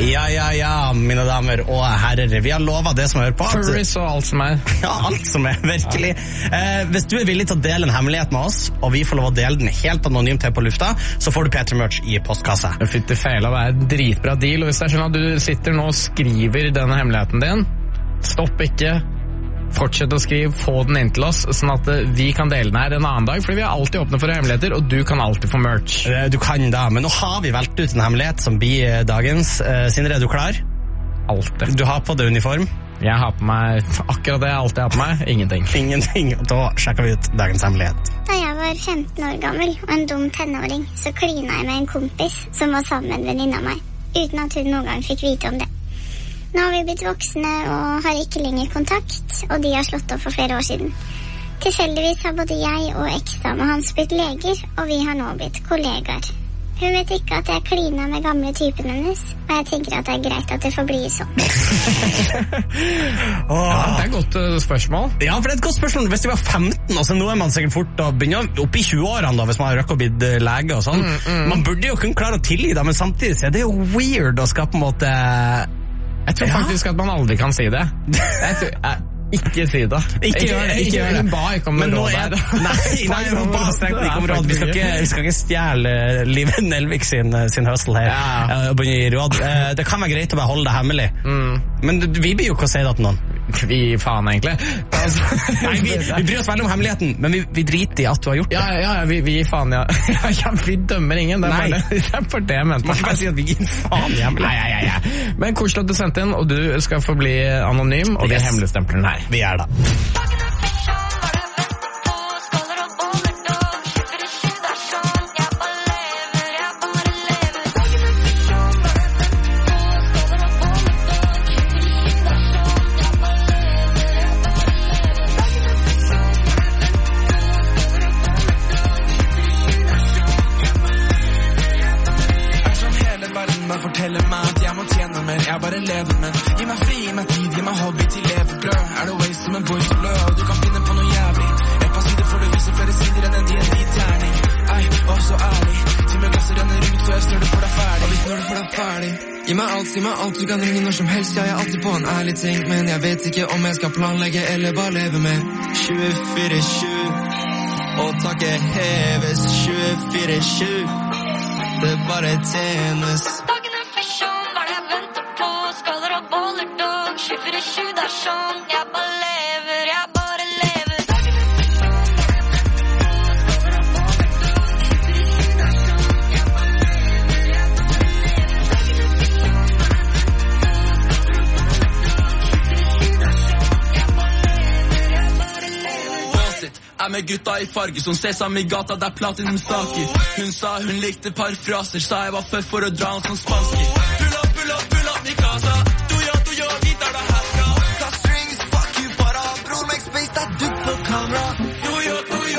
Ja, mine damer og herrer. Vi har lovet det som hører på. Furries og alt som er. Ja, alt som er, virkelig. Hvis du er villig til å dele en hemmelighet med oss, og vi får lov å dele den helt anonymt her på lufta, så får du P3-merch i postkassa. Fytti fela, det er en dritbra deal. Og hvis det er sånn at du sitter nå og skriver denne hemmeligheten din, stopp ikke. Fortsett å skrive, få den inn til oss, sånn at vi kan dele den her en annen dag, fordi vi er alltid åpne for hemmeligheter, og du kan alltid få merch. Du kan da, men nå har vi valgt ut en hemmelighet som blir dagens. Sindre, er du klar? Alltid. Du har på deg uniform? Jeg har på meg akkurat det jeg alltid har på meg, ingenting. Ingenting, da sjekker vi ut dagens hemmelighet. Da jeg var 15 år gammel og en dum tenåring, så klina jeg med en kompis som var sammen med en venninne av meg, uten at hun noen gang fikk vite om det. Nå har vi blitt voksne og har ikke lenger kontakt, og de har slått opp for flere år siden. Tilfeldigvis har både jeg og eksdama hans blitt leger, og vi har nå blitt kollegaer. Hun vet ikke at jeg klina med gamle typen hennes, og jeg tenker at det er greit at det får bli sånn. Ja, det er et godt spørsmål. Ja, for det er et godt spørsmål. Hvis de var 15, altså nå er man sikkert fort å begynne opp i 20-årene da, hvis man har røkket å bli lege og sånn. Man burde jo kunne klare å tilgi det, men samtidig så er det jo weird å skal på en måte... Jeg tror faktisk at man aldri kan si det. Ikke si det. Ikke gjør det. Hun ba ikke om noe råd der. Nei, hun ba strengt ikke om råd. Vi skal ikke stjele Live Nelvik sin høstel her. Og begynne i råd. Det kan være greit å bare holde det hemmelig. Men vi blir jo ikke å si det til noen. Vi faen egentlig. Nei, vi bryr oss veldig om hemmeligheten, men vi driter i at du har gjort det. Ja, vi faen, ja. Vi dømmer ingen. Det er for det jeg mente. Man kan bare si at vi gir faen i hemmelig. Nei. Men koselig at du sendte inn, og du skal få bli anonym, og vi hemmeligstemper den her. Vi er da. Forteller meg at jeg må tjene mer, jeg bare lever med. Gi meg fri, gi meg tid, gi meg hobby til levebrød. Er det waste som en boy som blød, og du kan finne på noe jævlig. Et par sider får du vise flere sider enn en D&D-terning. Ei, var så ærlig, til meg glasset renner ut, så jeg snør det for deg ferdig. Og hvis når du får deg ferdig, gi meg alt, du kan ringe når som helst. Jeg er alltid på en ærlig ting, men jeg vet ikke om jeg skal planlegge eller bare leve med. 24-7, og taket heves. 24-7, det bare tjenes. 24-7, det er sånn, jeg bare lever. Er med gutta i farge som sesam i gata, det er platinum-saker. Hun sa hun likte parfraser, sa jeg var for å dra han som spanski. Pull up, mi casa. Du yo, gitar da herfra. Ta strings, fuck you, para. Bror, make space, det er du på kamera. Du yo.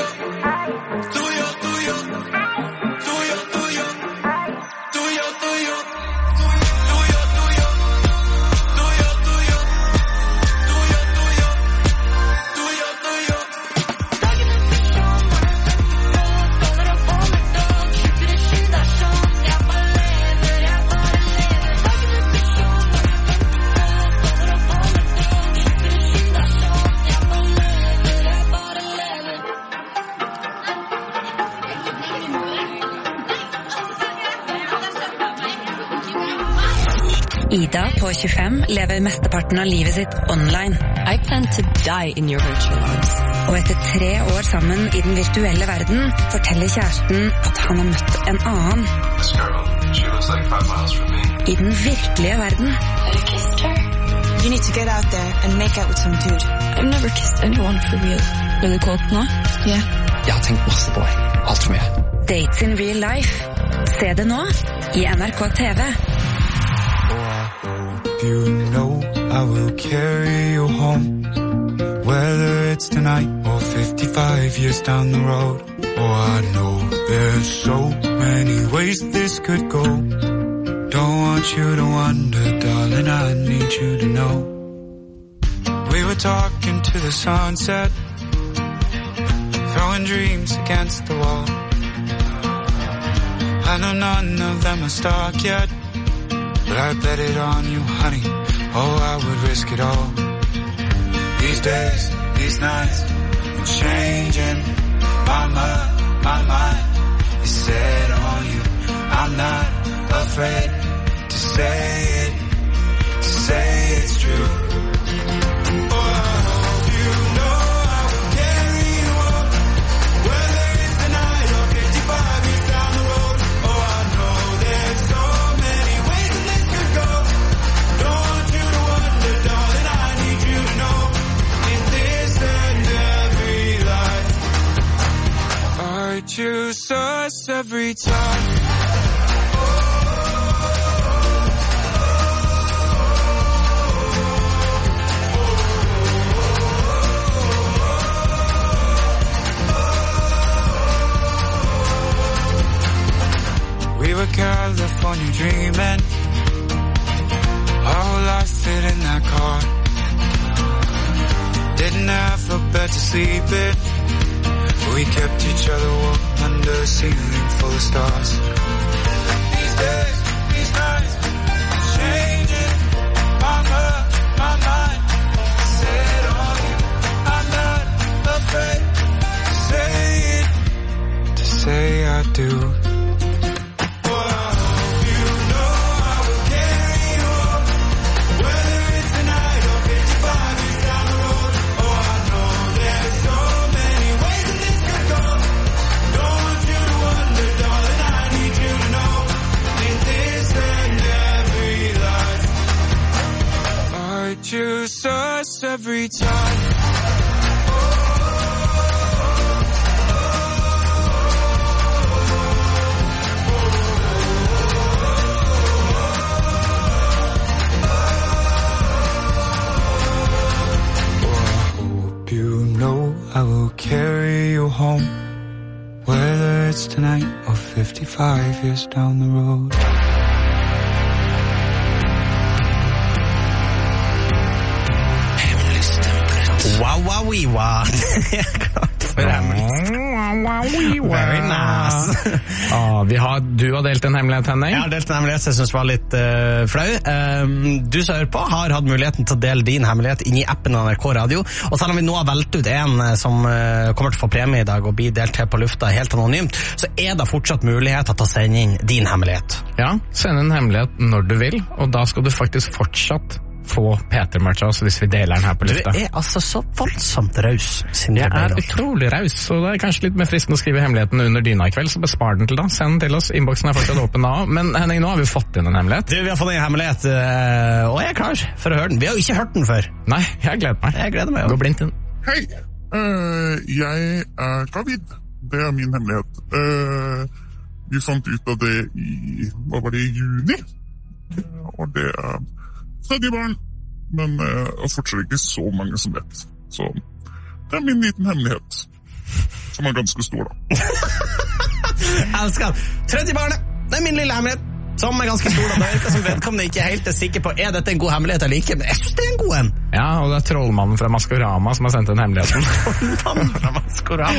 Ida på 25 lever mesteparten av livet sitt online. I plan to die in your virtual arms. Og etter 3 år sammen i den virtuelle verden forteller kjæresten at han har møtt en annen. I den virkelige verden. You need to get out there and make out with some dude. I've never kissed anyone for real. Ble du kåt nå? Yeah. Jeg har tenkt masse på deg. Alt for mye. Dates in real life. Se det nå i NRK TV. You know I will carry you home, whether it's tonight or 55 years down the road. Oh, I know there's so many ways this could go. Don't want you to wonder, darling, I need you to know. We were talking to the sunset, throwing dreams against the wall. I know none of them are stuck yet, but I bet it on you, honey. Oh, I would risk it all. These days, these nights, I'm changing my mind is set on you. I'm not afraid to say it's true. Choose us every time. We were California dreaming. Our whole life fit in that car. Didn't have a bed to sleep in. We kept each other warm under a ceiling full of stars. These days, these nights, changing my mind. Set on you, I'm not afraid to say I do. Choose us every time. I will carry you home, whether it's tonight or 55 years down the road. Wow. Very nice. Du har delt en hemmelighet, Henning? Jeg har delt en hemmelighet jeg synes var litt flau. Du som hører på har hatt muligheten til å dele din hemmelighet inn i appen NRK Radio, og selv om vi nå har valgt ut en som kommer til å få premie i dag og bli delt her på lufta helt anonymt, så er det fortsatt mulighet til å sende inn din hemmelighet. Ja, send en hemmelighet når du vil, og da skal du faktisk fortsatt få P3-merch av oss hvis vi deler den her på lufta. Du er altså så voldsomt raus. Jeg er utrolig raus, så det er kanskje litt mer fristende å skrive hemmeligheten under dyna i kveld, så bespar den til da. Send den til oss. Innboksen er fortsatt åpen da. Men Henning, nå har vi fått inn en hemmelighet. Vi har fått inn en hemmelighet, og jeg er klar for å høre den. Vi har jo ikke hørt den før. Nei, jeg gleder meg. Jeg gleder meg jo. Gå blindt inn. Hei, jeg er gravid. Det er min hemmelighet. Vi fant ut av det i, hva var det, i juni? Og det er tredje barn. Men fortsatt ikke så mange som vet. Så det er min liten hemmelighet, som er ganske stor da. Jeg elsker den. Tredje barnet, det er min lille hemmelighet, som er ganske stor da. Det virker som vedkommende ikke helt er sikker på, er dette en god hemmelighet eller ikke? Men jeg synes det er en god en. Ja, og det er trollmannen fra Maskorama som har sendt den hemmeligheten. Trollmannen fra Maskorama.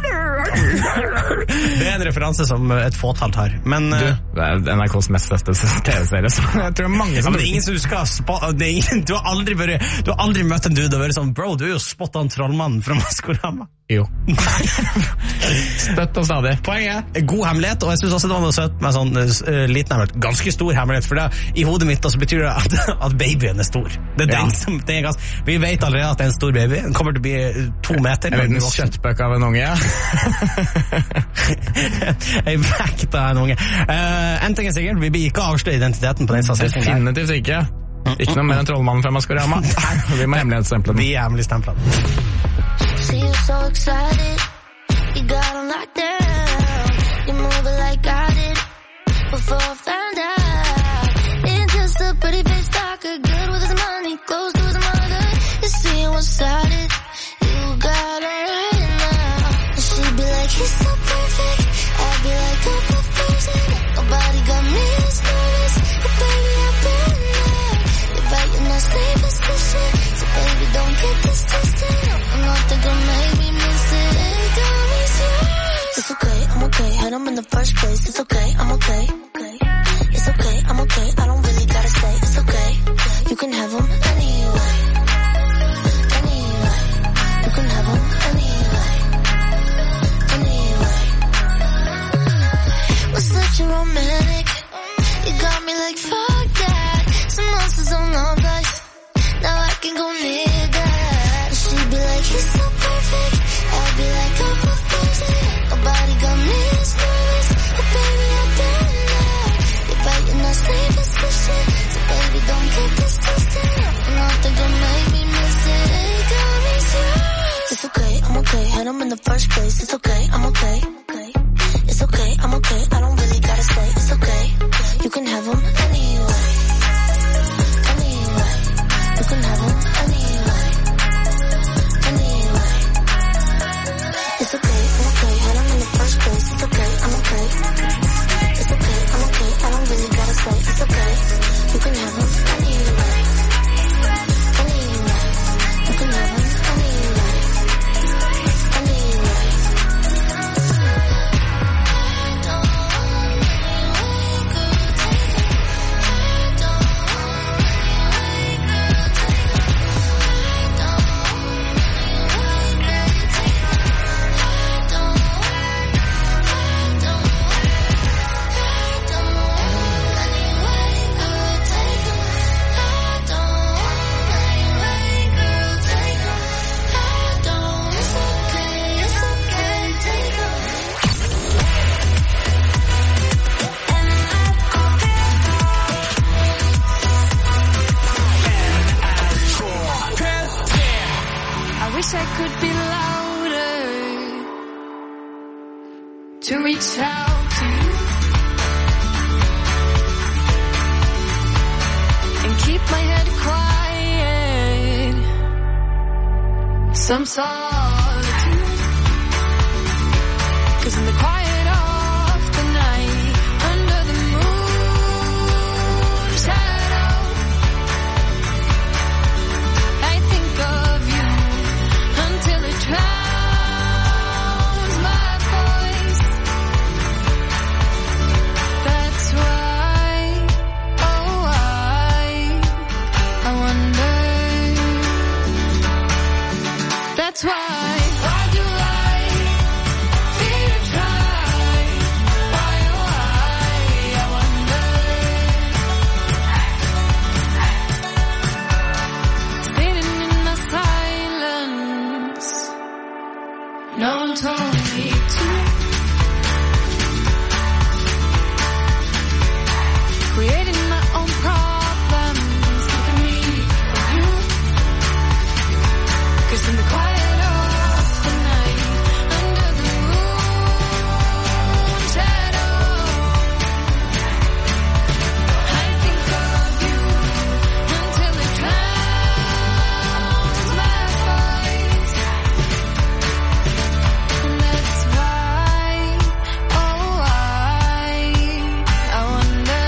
Det er en referanse som et fåtalt har. Men det er NRKs mest største TV-serie, så jeg tror mange som... Ja, men det er ingen som husker du har aldri møtt en dude og vært sånn, bro, du er jo spot on trollmannen fra Maskorama. Jo. Støtt og stadig. Poenget er god hemmelighet, og jeg synes også det var noe søtt med sånn liten hemmelighet, ganske stor hemmelighet, for det, i hodet mitt så betyr det at babyen er stor. Det er den som, det er ganske, vi vet allerede at det er en stor baby, den kommer til å bli 2 meter. Jeg vet en kjøttbøk av en unge, ja. Jeg vekt av en unge. En ting er sikkert, vi blir ikke avsløret identiteten på den statistisk. Definitivt ikke. Ikke noe mer enn trollmannen fra Maskorama. Vi må hemmelighetsstemplet. Vi er hemmelighetsstemplet. See you so excited, you got on locked down. You move it like I did before I found out. Ain't just a pretty face talker, good with his money, close to his mother. You see what's started, you got her right now. And she'd be like, he's so perfect, I'd be like, don't put first in it. Nobody got me as nervous, but baby I've been there. You're right in that same position, so baby don't get this twisted. Nothing can make me miss it. Anytime it's yours. It's okay, I'm okay. Had him in the first place. It's okay, I'm okay. romantic. You got me like fuck that. Some monsters on our backs. Now I can go near that. She'd be like, he's so perfect. I'd be like, I'm proposing. Nobody got me as nervous. But baby, I've been there. You're biting that sleep suspicion. So baby, don't get this twisted. Nothing gonna make me miss it. Ain't got me serious. It's okay, I'm okay. Had him in the first place. It's okay, I'm okay. It's okay, I'm okay. I don't really gotta say it's okay. You can have him anyway. Anyway. You can have him anyway. Anyway. It's okay, I'm okay. Had him in the first place. It's okay, I'm okay. It's okay, I'm okay. I don't really gotta say it's okay. You can have him anyway. Anyway. You can have him anyway. Anyway. Wish I could be louder to reach out to you and keep my head quiet. Some solitude, 'cause in the quiet of the night, under the moon's shadow, I think of you until it drowns my voice. That's why, oh I wonder. That's why do I feel to try? Why, oh I wonder. Sitting in the silence, no one told me to. Creating my own problems, keeping me from you. 'Cause in the quiet of the night, under the moon's shadow, I think of you until it drowns my voice. And that's why, oh I wonder.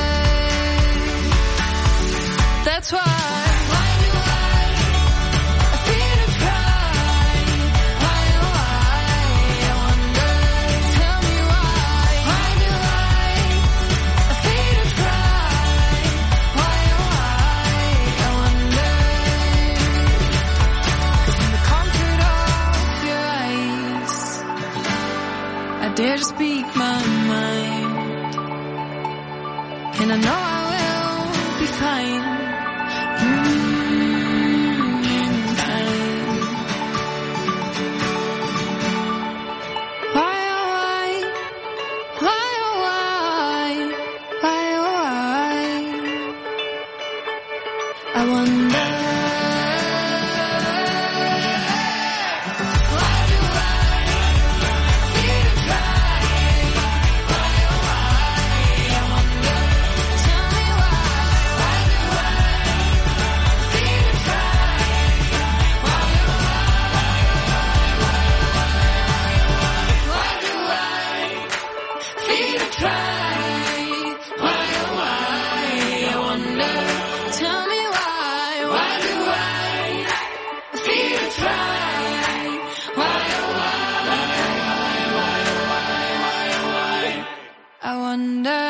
That's why do I feel to try? Why, oh I wonder. Tell me why do I feel to try? Why, oh I wonder. 'Cause in the comfort of your eyes, I dare to speak my mind, and I know I will be fine. In time. Why, oh I wonder. Why do I feel to try? Why, oh I wonder. Tell me why do I feel to try? Why, oh why do I feel to try? Why, oh I wonder. Tell me why do I feel to try? Why, oh I wonder.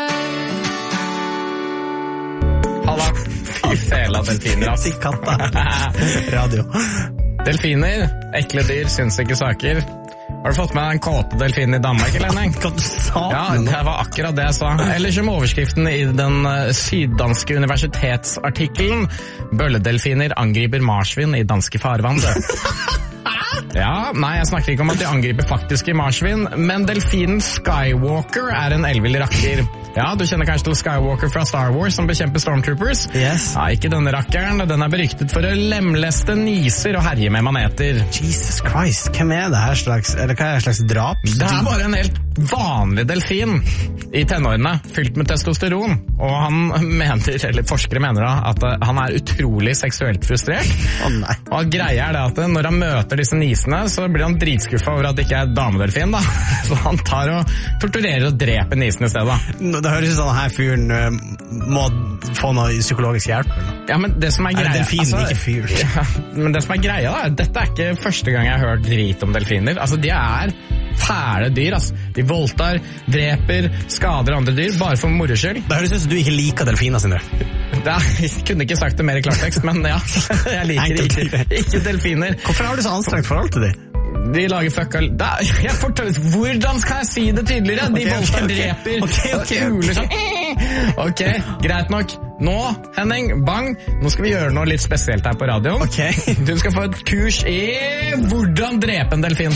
Halla. Fy fela delfiner, ass. Radio. Delfiner, ekle dyr, syns ikke saker. Har du fått med deg den kåte delfinen i Danmark, eller Henning? Hva du sa? Ja, det var akkurat det jeg sa. Eller som overskriften i den syddanske universitetsartikkelen «Bølledelfiner angriper marsvin i danske farvann». Ja, nei, jeg snakker ikke om at de angriper faktiske marsvin, men delfinen Skywalker er en elvill rakker. Ja, du kjenner kanskje til Skywalker fra Star Wars som bekjemper Stormtroopers? Yes. Ja, ikke denne rakkeren. Den er beryktet for å lemleste niser og herje med maneter. Jesus Christ, hvem er det her slags, eller hva er det slags drap? Det er bare en helt vanlig delfin i tenårene, fylt med testosteron. Og han mener, eller forskere mener da, at han er utrolig seksuelt frustrert. Nei. Og greia er det at når han møter disse nisene, så blir han dritskuffa over at det ikke er damedelfin, da. Så han tar og torturerer og dreper nisene i stedet. Det høres ut som denne fyren må få noe psykologisk hjelp. Ja, men det som er greia... delfinen, ikke fyr. Ja, men det som er greia da, dette er ikke første gang jeg har hørt drit om delfiner. Altså, de er fæle dyr, altså. De voldtar, dreper, skader andre dyr, bare for moro skyld. Det høres ut som du ikke liker delfiner, Sindre. Jeg kunne ikke sagt det mer i klartekst, men ja, jeg liker ikke delfiner. Hvorfor har du så anstrengt forhold til dem? De lager fucka... Hvordan skal jeg si det tydeligere? De voldtar, dreper, uler sånn. Ok, greit nok. Nå, Henning, bang, nå skal vi gjøre noe litt spesielt her på radioen. Du skal få et kurs i hvordan drepe en delfin.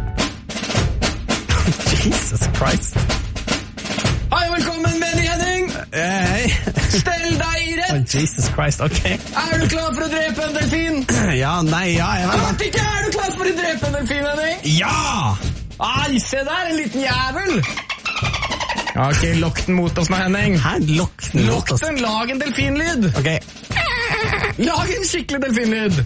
Jesus Christ. Hei, velkommen med deg, Henning. Hei. Stell deg i rett. Oh, Jesus Christ, ok. Er du klar for å drepe en delfin? Ja, nei, ja. Ikke er du klar for å drepe en delfin, Henning? Ja! Ai, se der, en liten jævel. Ja, ok, lokk den mot oss nå, Henning. Hæ, lokk den mot oss? Lokk den, lag en delfinlyd. Ok. Lag en skikkelig delfinlyd.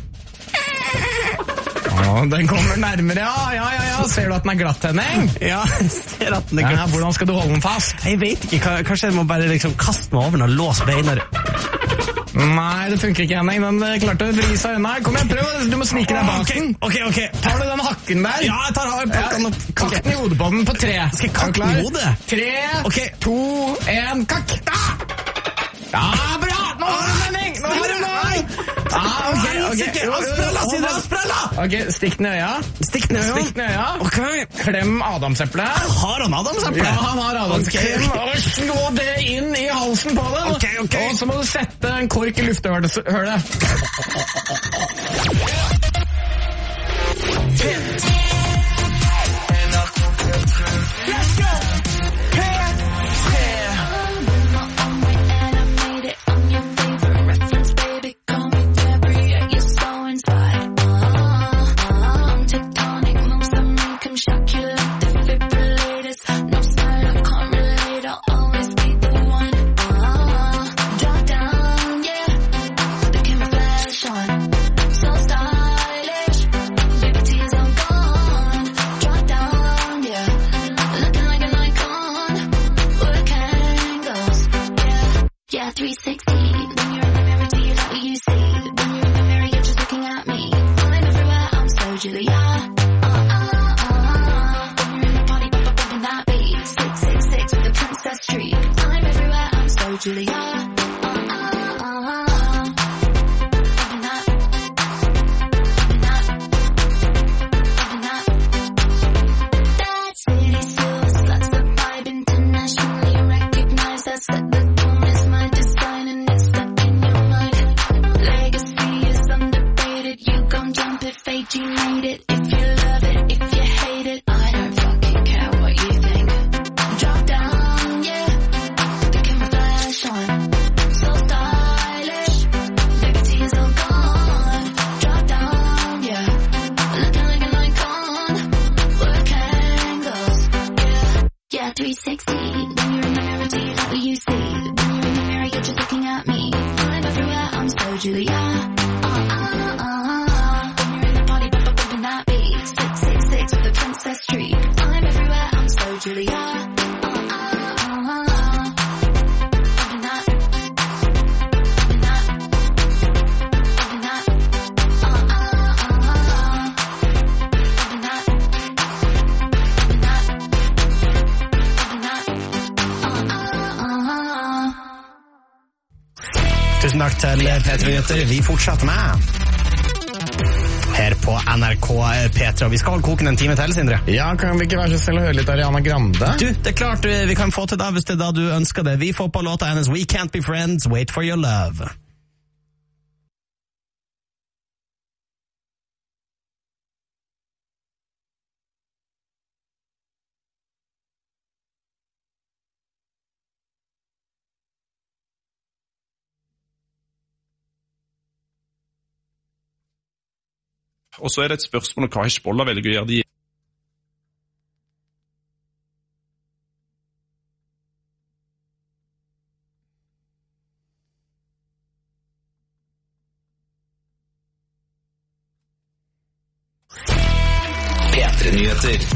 Den kommer nærmere, ja. Ser du at den er glatt, Henning? Ja, jeg ser at den er glatt. Ja, hvordan skal du holde den fast? Jeg vet ikke, kanskje jeg må bare liksom kaste meg over den og låse beina. Nei, det funker ikke, Henning. Den klarte å vri seg unna. Kom igjen, prøv. Du må snike deg bak den. Ok. Tar du den hakken der? Ja, jeg tar hakken opp. Kakk den i hodet på den på 3. Skal jeg kakke den i hodet? 3, 2, 1, kakk. Ja, bra! Nå har du den, Henning! Nå har du den! Ok, stikk den i øya. Stikk den i øya? Ok. Klem adamseplet. Har han adamseplet? Ja, han har adamseplet. Og slå det inn i halsen på den. Ok. Og så må du sette en kork i luftehølet. Let's go! Tusen takk til P3 Nyheter. Vi fortsetter med her på NRK P3. Vi skal holde koken en time til, Sindre. Ja, kan vi ikke være så selv og høre litt Ariana Grande? Du, det klart vi kan få til det hvis det da du ønsker det. Vi får på låta hennes We Can't Be Friends, Wait for Your Love. Og så det et spørsmål om hva Hezbollah velger å gjøre. De P3-nyheter.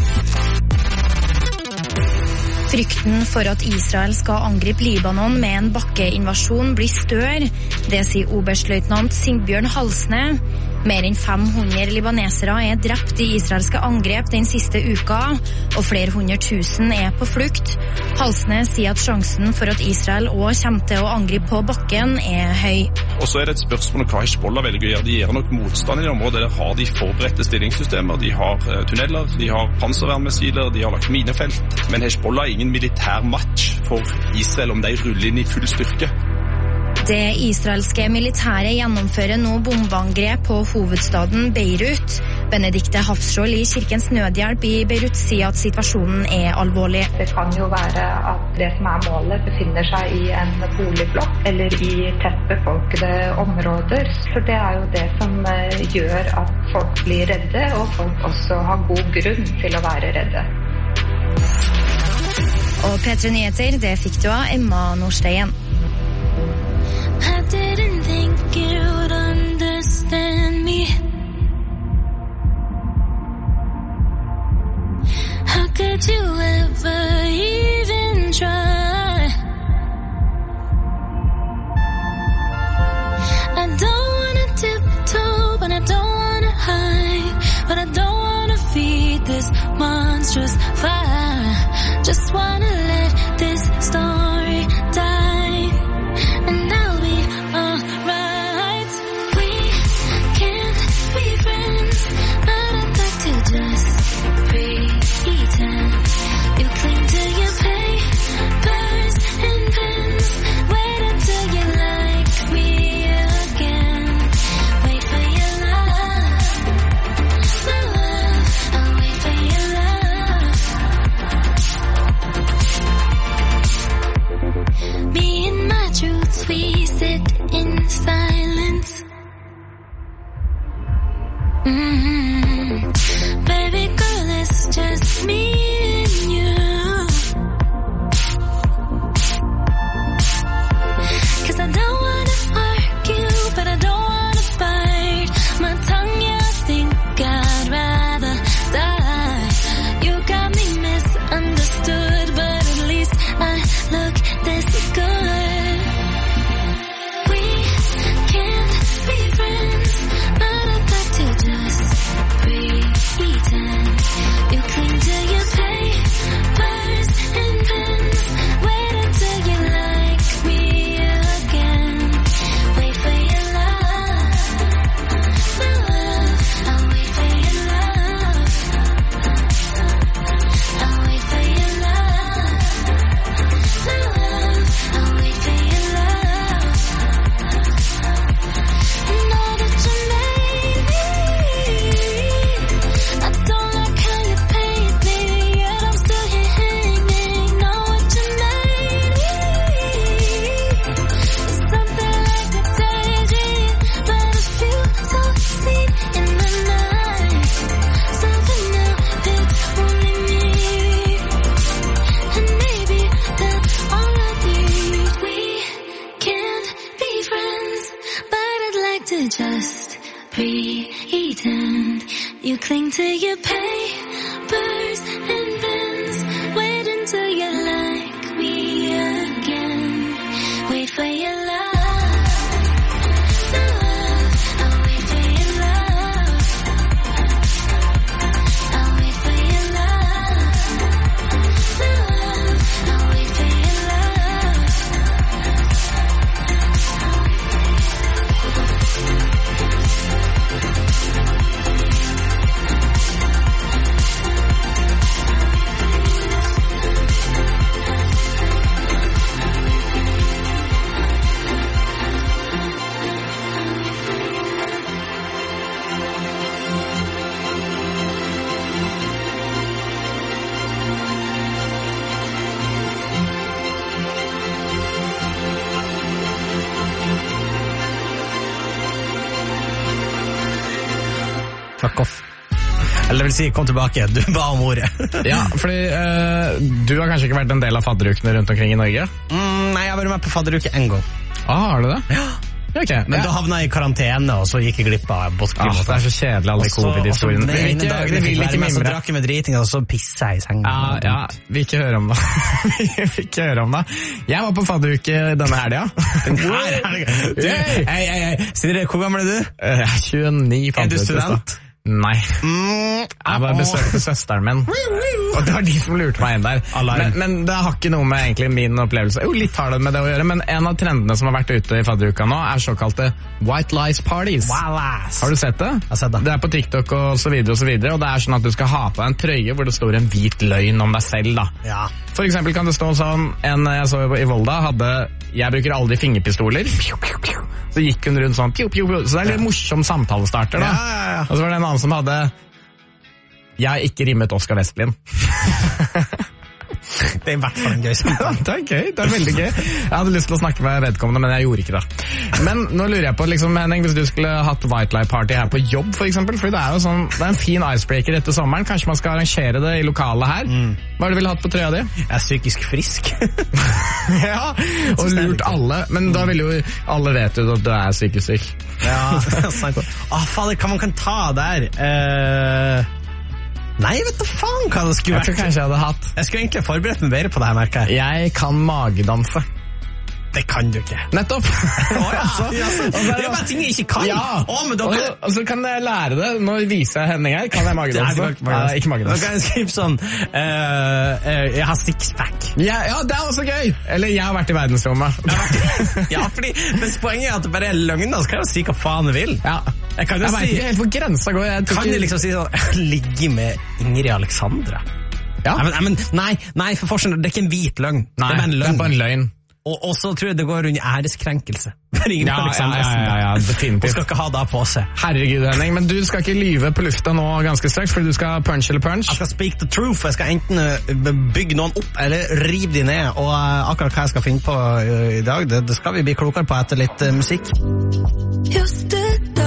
Frykten for at Israel skal angripe Libanon med en bakkeinvasjon blir større. Det sier oberstløytnant Sigbjørn Halsne. Mer enn 500 libanesere drept i israelske angrep den siste uka, og flere 100 000 på flukt. Halsne sier at sjansen for at Israel også kommer til å angripe på bakken høy. Og så det et spørsmål om hva Hezbollah velger å gjøre. De gjør nok motstand i det området. Der har de forberedte stillingssystemer, de har tunneler, de har panservernmissiler, de har lagt minefelt. Men Hezbollah ingen militær match for Israel om de ruller inn i full styrke. Det israelske militæret gjennomfører nå bombeangrep på hovedstaden Beirut. Benedikte Hafskjold i Kirkens Nødhjelp i Beirut sier at situasjonen alvorlig. Det kan jo være at det som målet befinner seg i en boligblokk eller i tett befolkede områder. Så det jo det som gjør at folk blir redde, og folk også har god grunn til å være redde. Og P3 Nyheter, det fikk du av Emma Nordstein. I didn't think you'd understand me. How could you ever even try? I don't wanna tiptoe, but I don't wanna hide. But I don't wanna feed this monstrous fire. Just wanna let this story die. And I'll be alright. We can't be friends, but I'd like to just pretend. You cling to your papers and pens. Wait until you like me again. Wait for your love. My love, I'll wait for your love. Me and my truths, we sit in silence. Baby girl, it's just me and you. 'Cause I don't wanna argue, but I don't wanna fight. My tongue, yeah, I think I'd rather die. You got me misunderstood, but at least I look this good. We can't be friends, but I'd like to just pretend. You cling to your papers and pens. Wait until you like me again. Wait for your love. My love, I'll wait for your love. I'll wait for your love. My love, I'll wait for your love. Know that you made me. I don't like how you paid me, yet I'm still here hanging. Know what you made me. It's something like a daydream, but I feel so deep in the night. Something new, it's only me. And maybe that's all I need. We can't be friends, but I'd like to just pretend. You cling to your papers and pens. Wait until you like me again. Wait for your love. My love, I'll wait for your love. I'll wait for your love. My love, I'll wait for your love. Fuck off. Eller det vil si, kom tilbake, du ba om ordet. Ja, fordi du har kanskje ikke vært en del av fadderukene rundt omkring i Norge? Nei, jeg har vært med på fadderuke en gang. Har du det? Ja. Okay. Men da havna jeg i karantene, og så gikk jeg glipp av påskekrim. Det er så kjedelig, alle covid-historiene. Vi vil ikke mimre. Så drakk jeg med driting, og så pisset jeg i sengen. Ja, vi ikke hører om det. Vi vil ikke høre om det. Jeg var på fadderuke denne helga. Sindre, hvor gammel er du? Jeg er 29. Er du student? Nei. Jeg bare besøkte søsteren min. Og det var de som lurte meg inn der. Men det har ikke noe med egentlig min opplevelse. Jo, litt har det med det å gjøre, men en av trendene som har vært ute i fadderuka nå, er såkalte white lies parties. Har du sett det? Jeg har sett det. Det er på TikTok og så videre, og det er sånn at du skal ha på deg en trøye hvor det står en hvit løgn om deg selv, da. Ja. For eksempel kan det stå sånn, en jeg så i Volda hadde jeg bruker aldri fingerpistoler. Så gikk hun rundt sånn, så det er litt morsom samtalestarter da. Ja. Og så var det en annen som hadde jeg har ikke rimmet Oskar Vestlien. Det er i hvert fall en gøy samtale. Det er gøy, det er veldig gøy. Jeg hadde lyst til å snakke med vedkommende, men jeg gjorde ikke det. Men nå lurer jeg på, liksom, Henning, hvis du skulle hatt White Lie Party her på jobb, for eksempel, for det er jo sånn, det er en fin icebreaker etter sommeren, kanskje man skal arrangere det i lokalet her. Hva har du ville hatt på trøya di? Jeg er psykisk frisk. Ja, og lurt alle, men da vil jo alle vet jo at du er psykisk syk. Ja, sant. Fader, hva man kan ta der? Nei, vet du faen hva det skulle vært. Jeg tror kanskje jeg hadde hatt. Jeg skulle egentlig forberedt meg bedre på det her, merker jeg. Jeg kan magedanse. Det kan du ikke. Nettopp. Det er bare ting jeg ikke kan. Ja. Og så kan jeg lære det. Nå viser jeg Henning her. Kan jeg magedanse? Nei, ikke magedanse. Nå kan jeg skrive sånn, jeg har sixpack. Ja, det er også gøy. Eller jeg har vært i verdensrommet. Ja, fordi, men poenget er at det bare er løgner, så kan jeg si hva faen jeg vil. Ja. Jeg vet ikke helt hvor grensa går. Kan jeg liksom si sånn, ligge med Ingrid Alexandra? Ja. Nei, for forskjell, det er ikke en hvit løgn. Nei, det er bare en løgn. Og så tror jeg det går under æreskrenkelse. Ja, definitivt. Hun skal ikke ha det på seg. Herregud, Henning, men du skal ikke lyve på lufta nå ganske straks, fordi du skal punch eller punch. Jeg skal speak the truth. Jeg skal enten bygge noen opp eller rive de ned. Og akkurat hva jeg skal finne på i dag, det skal vi bli klokere på etter litt musikk. You stood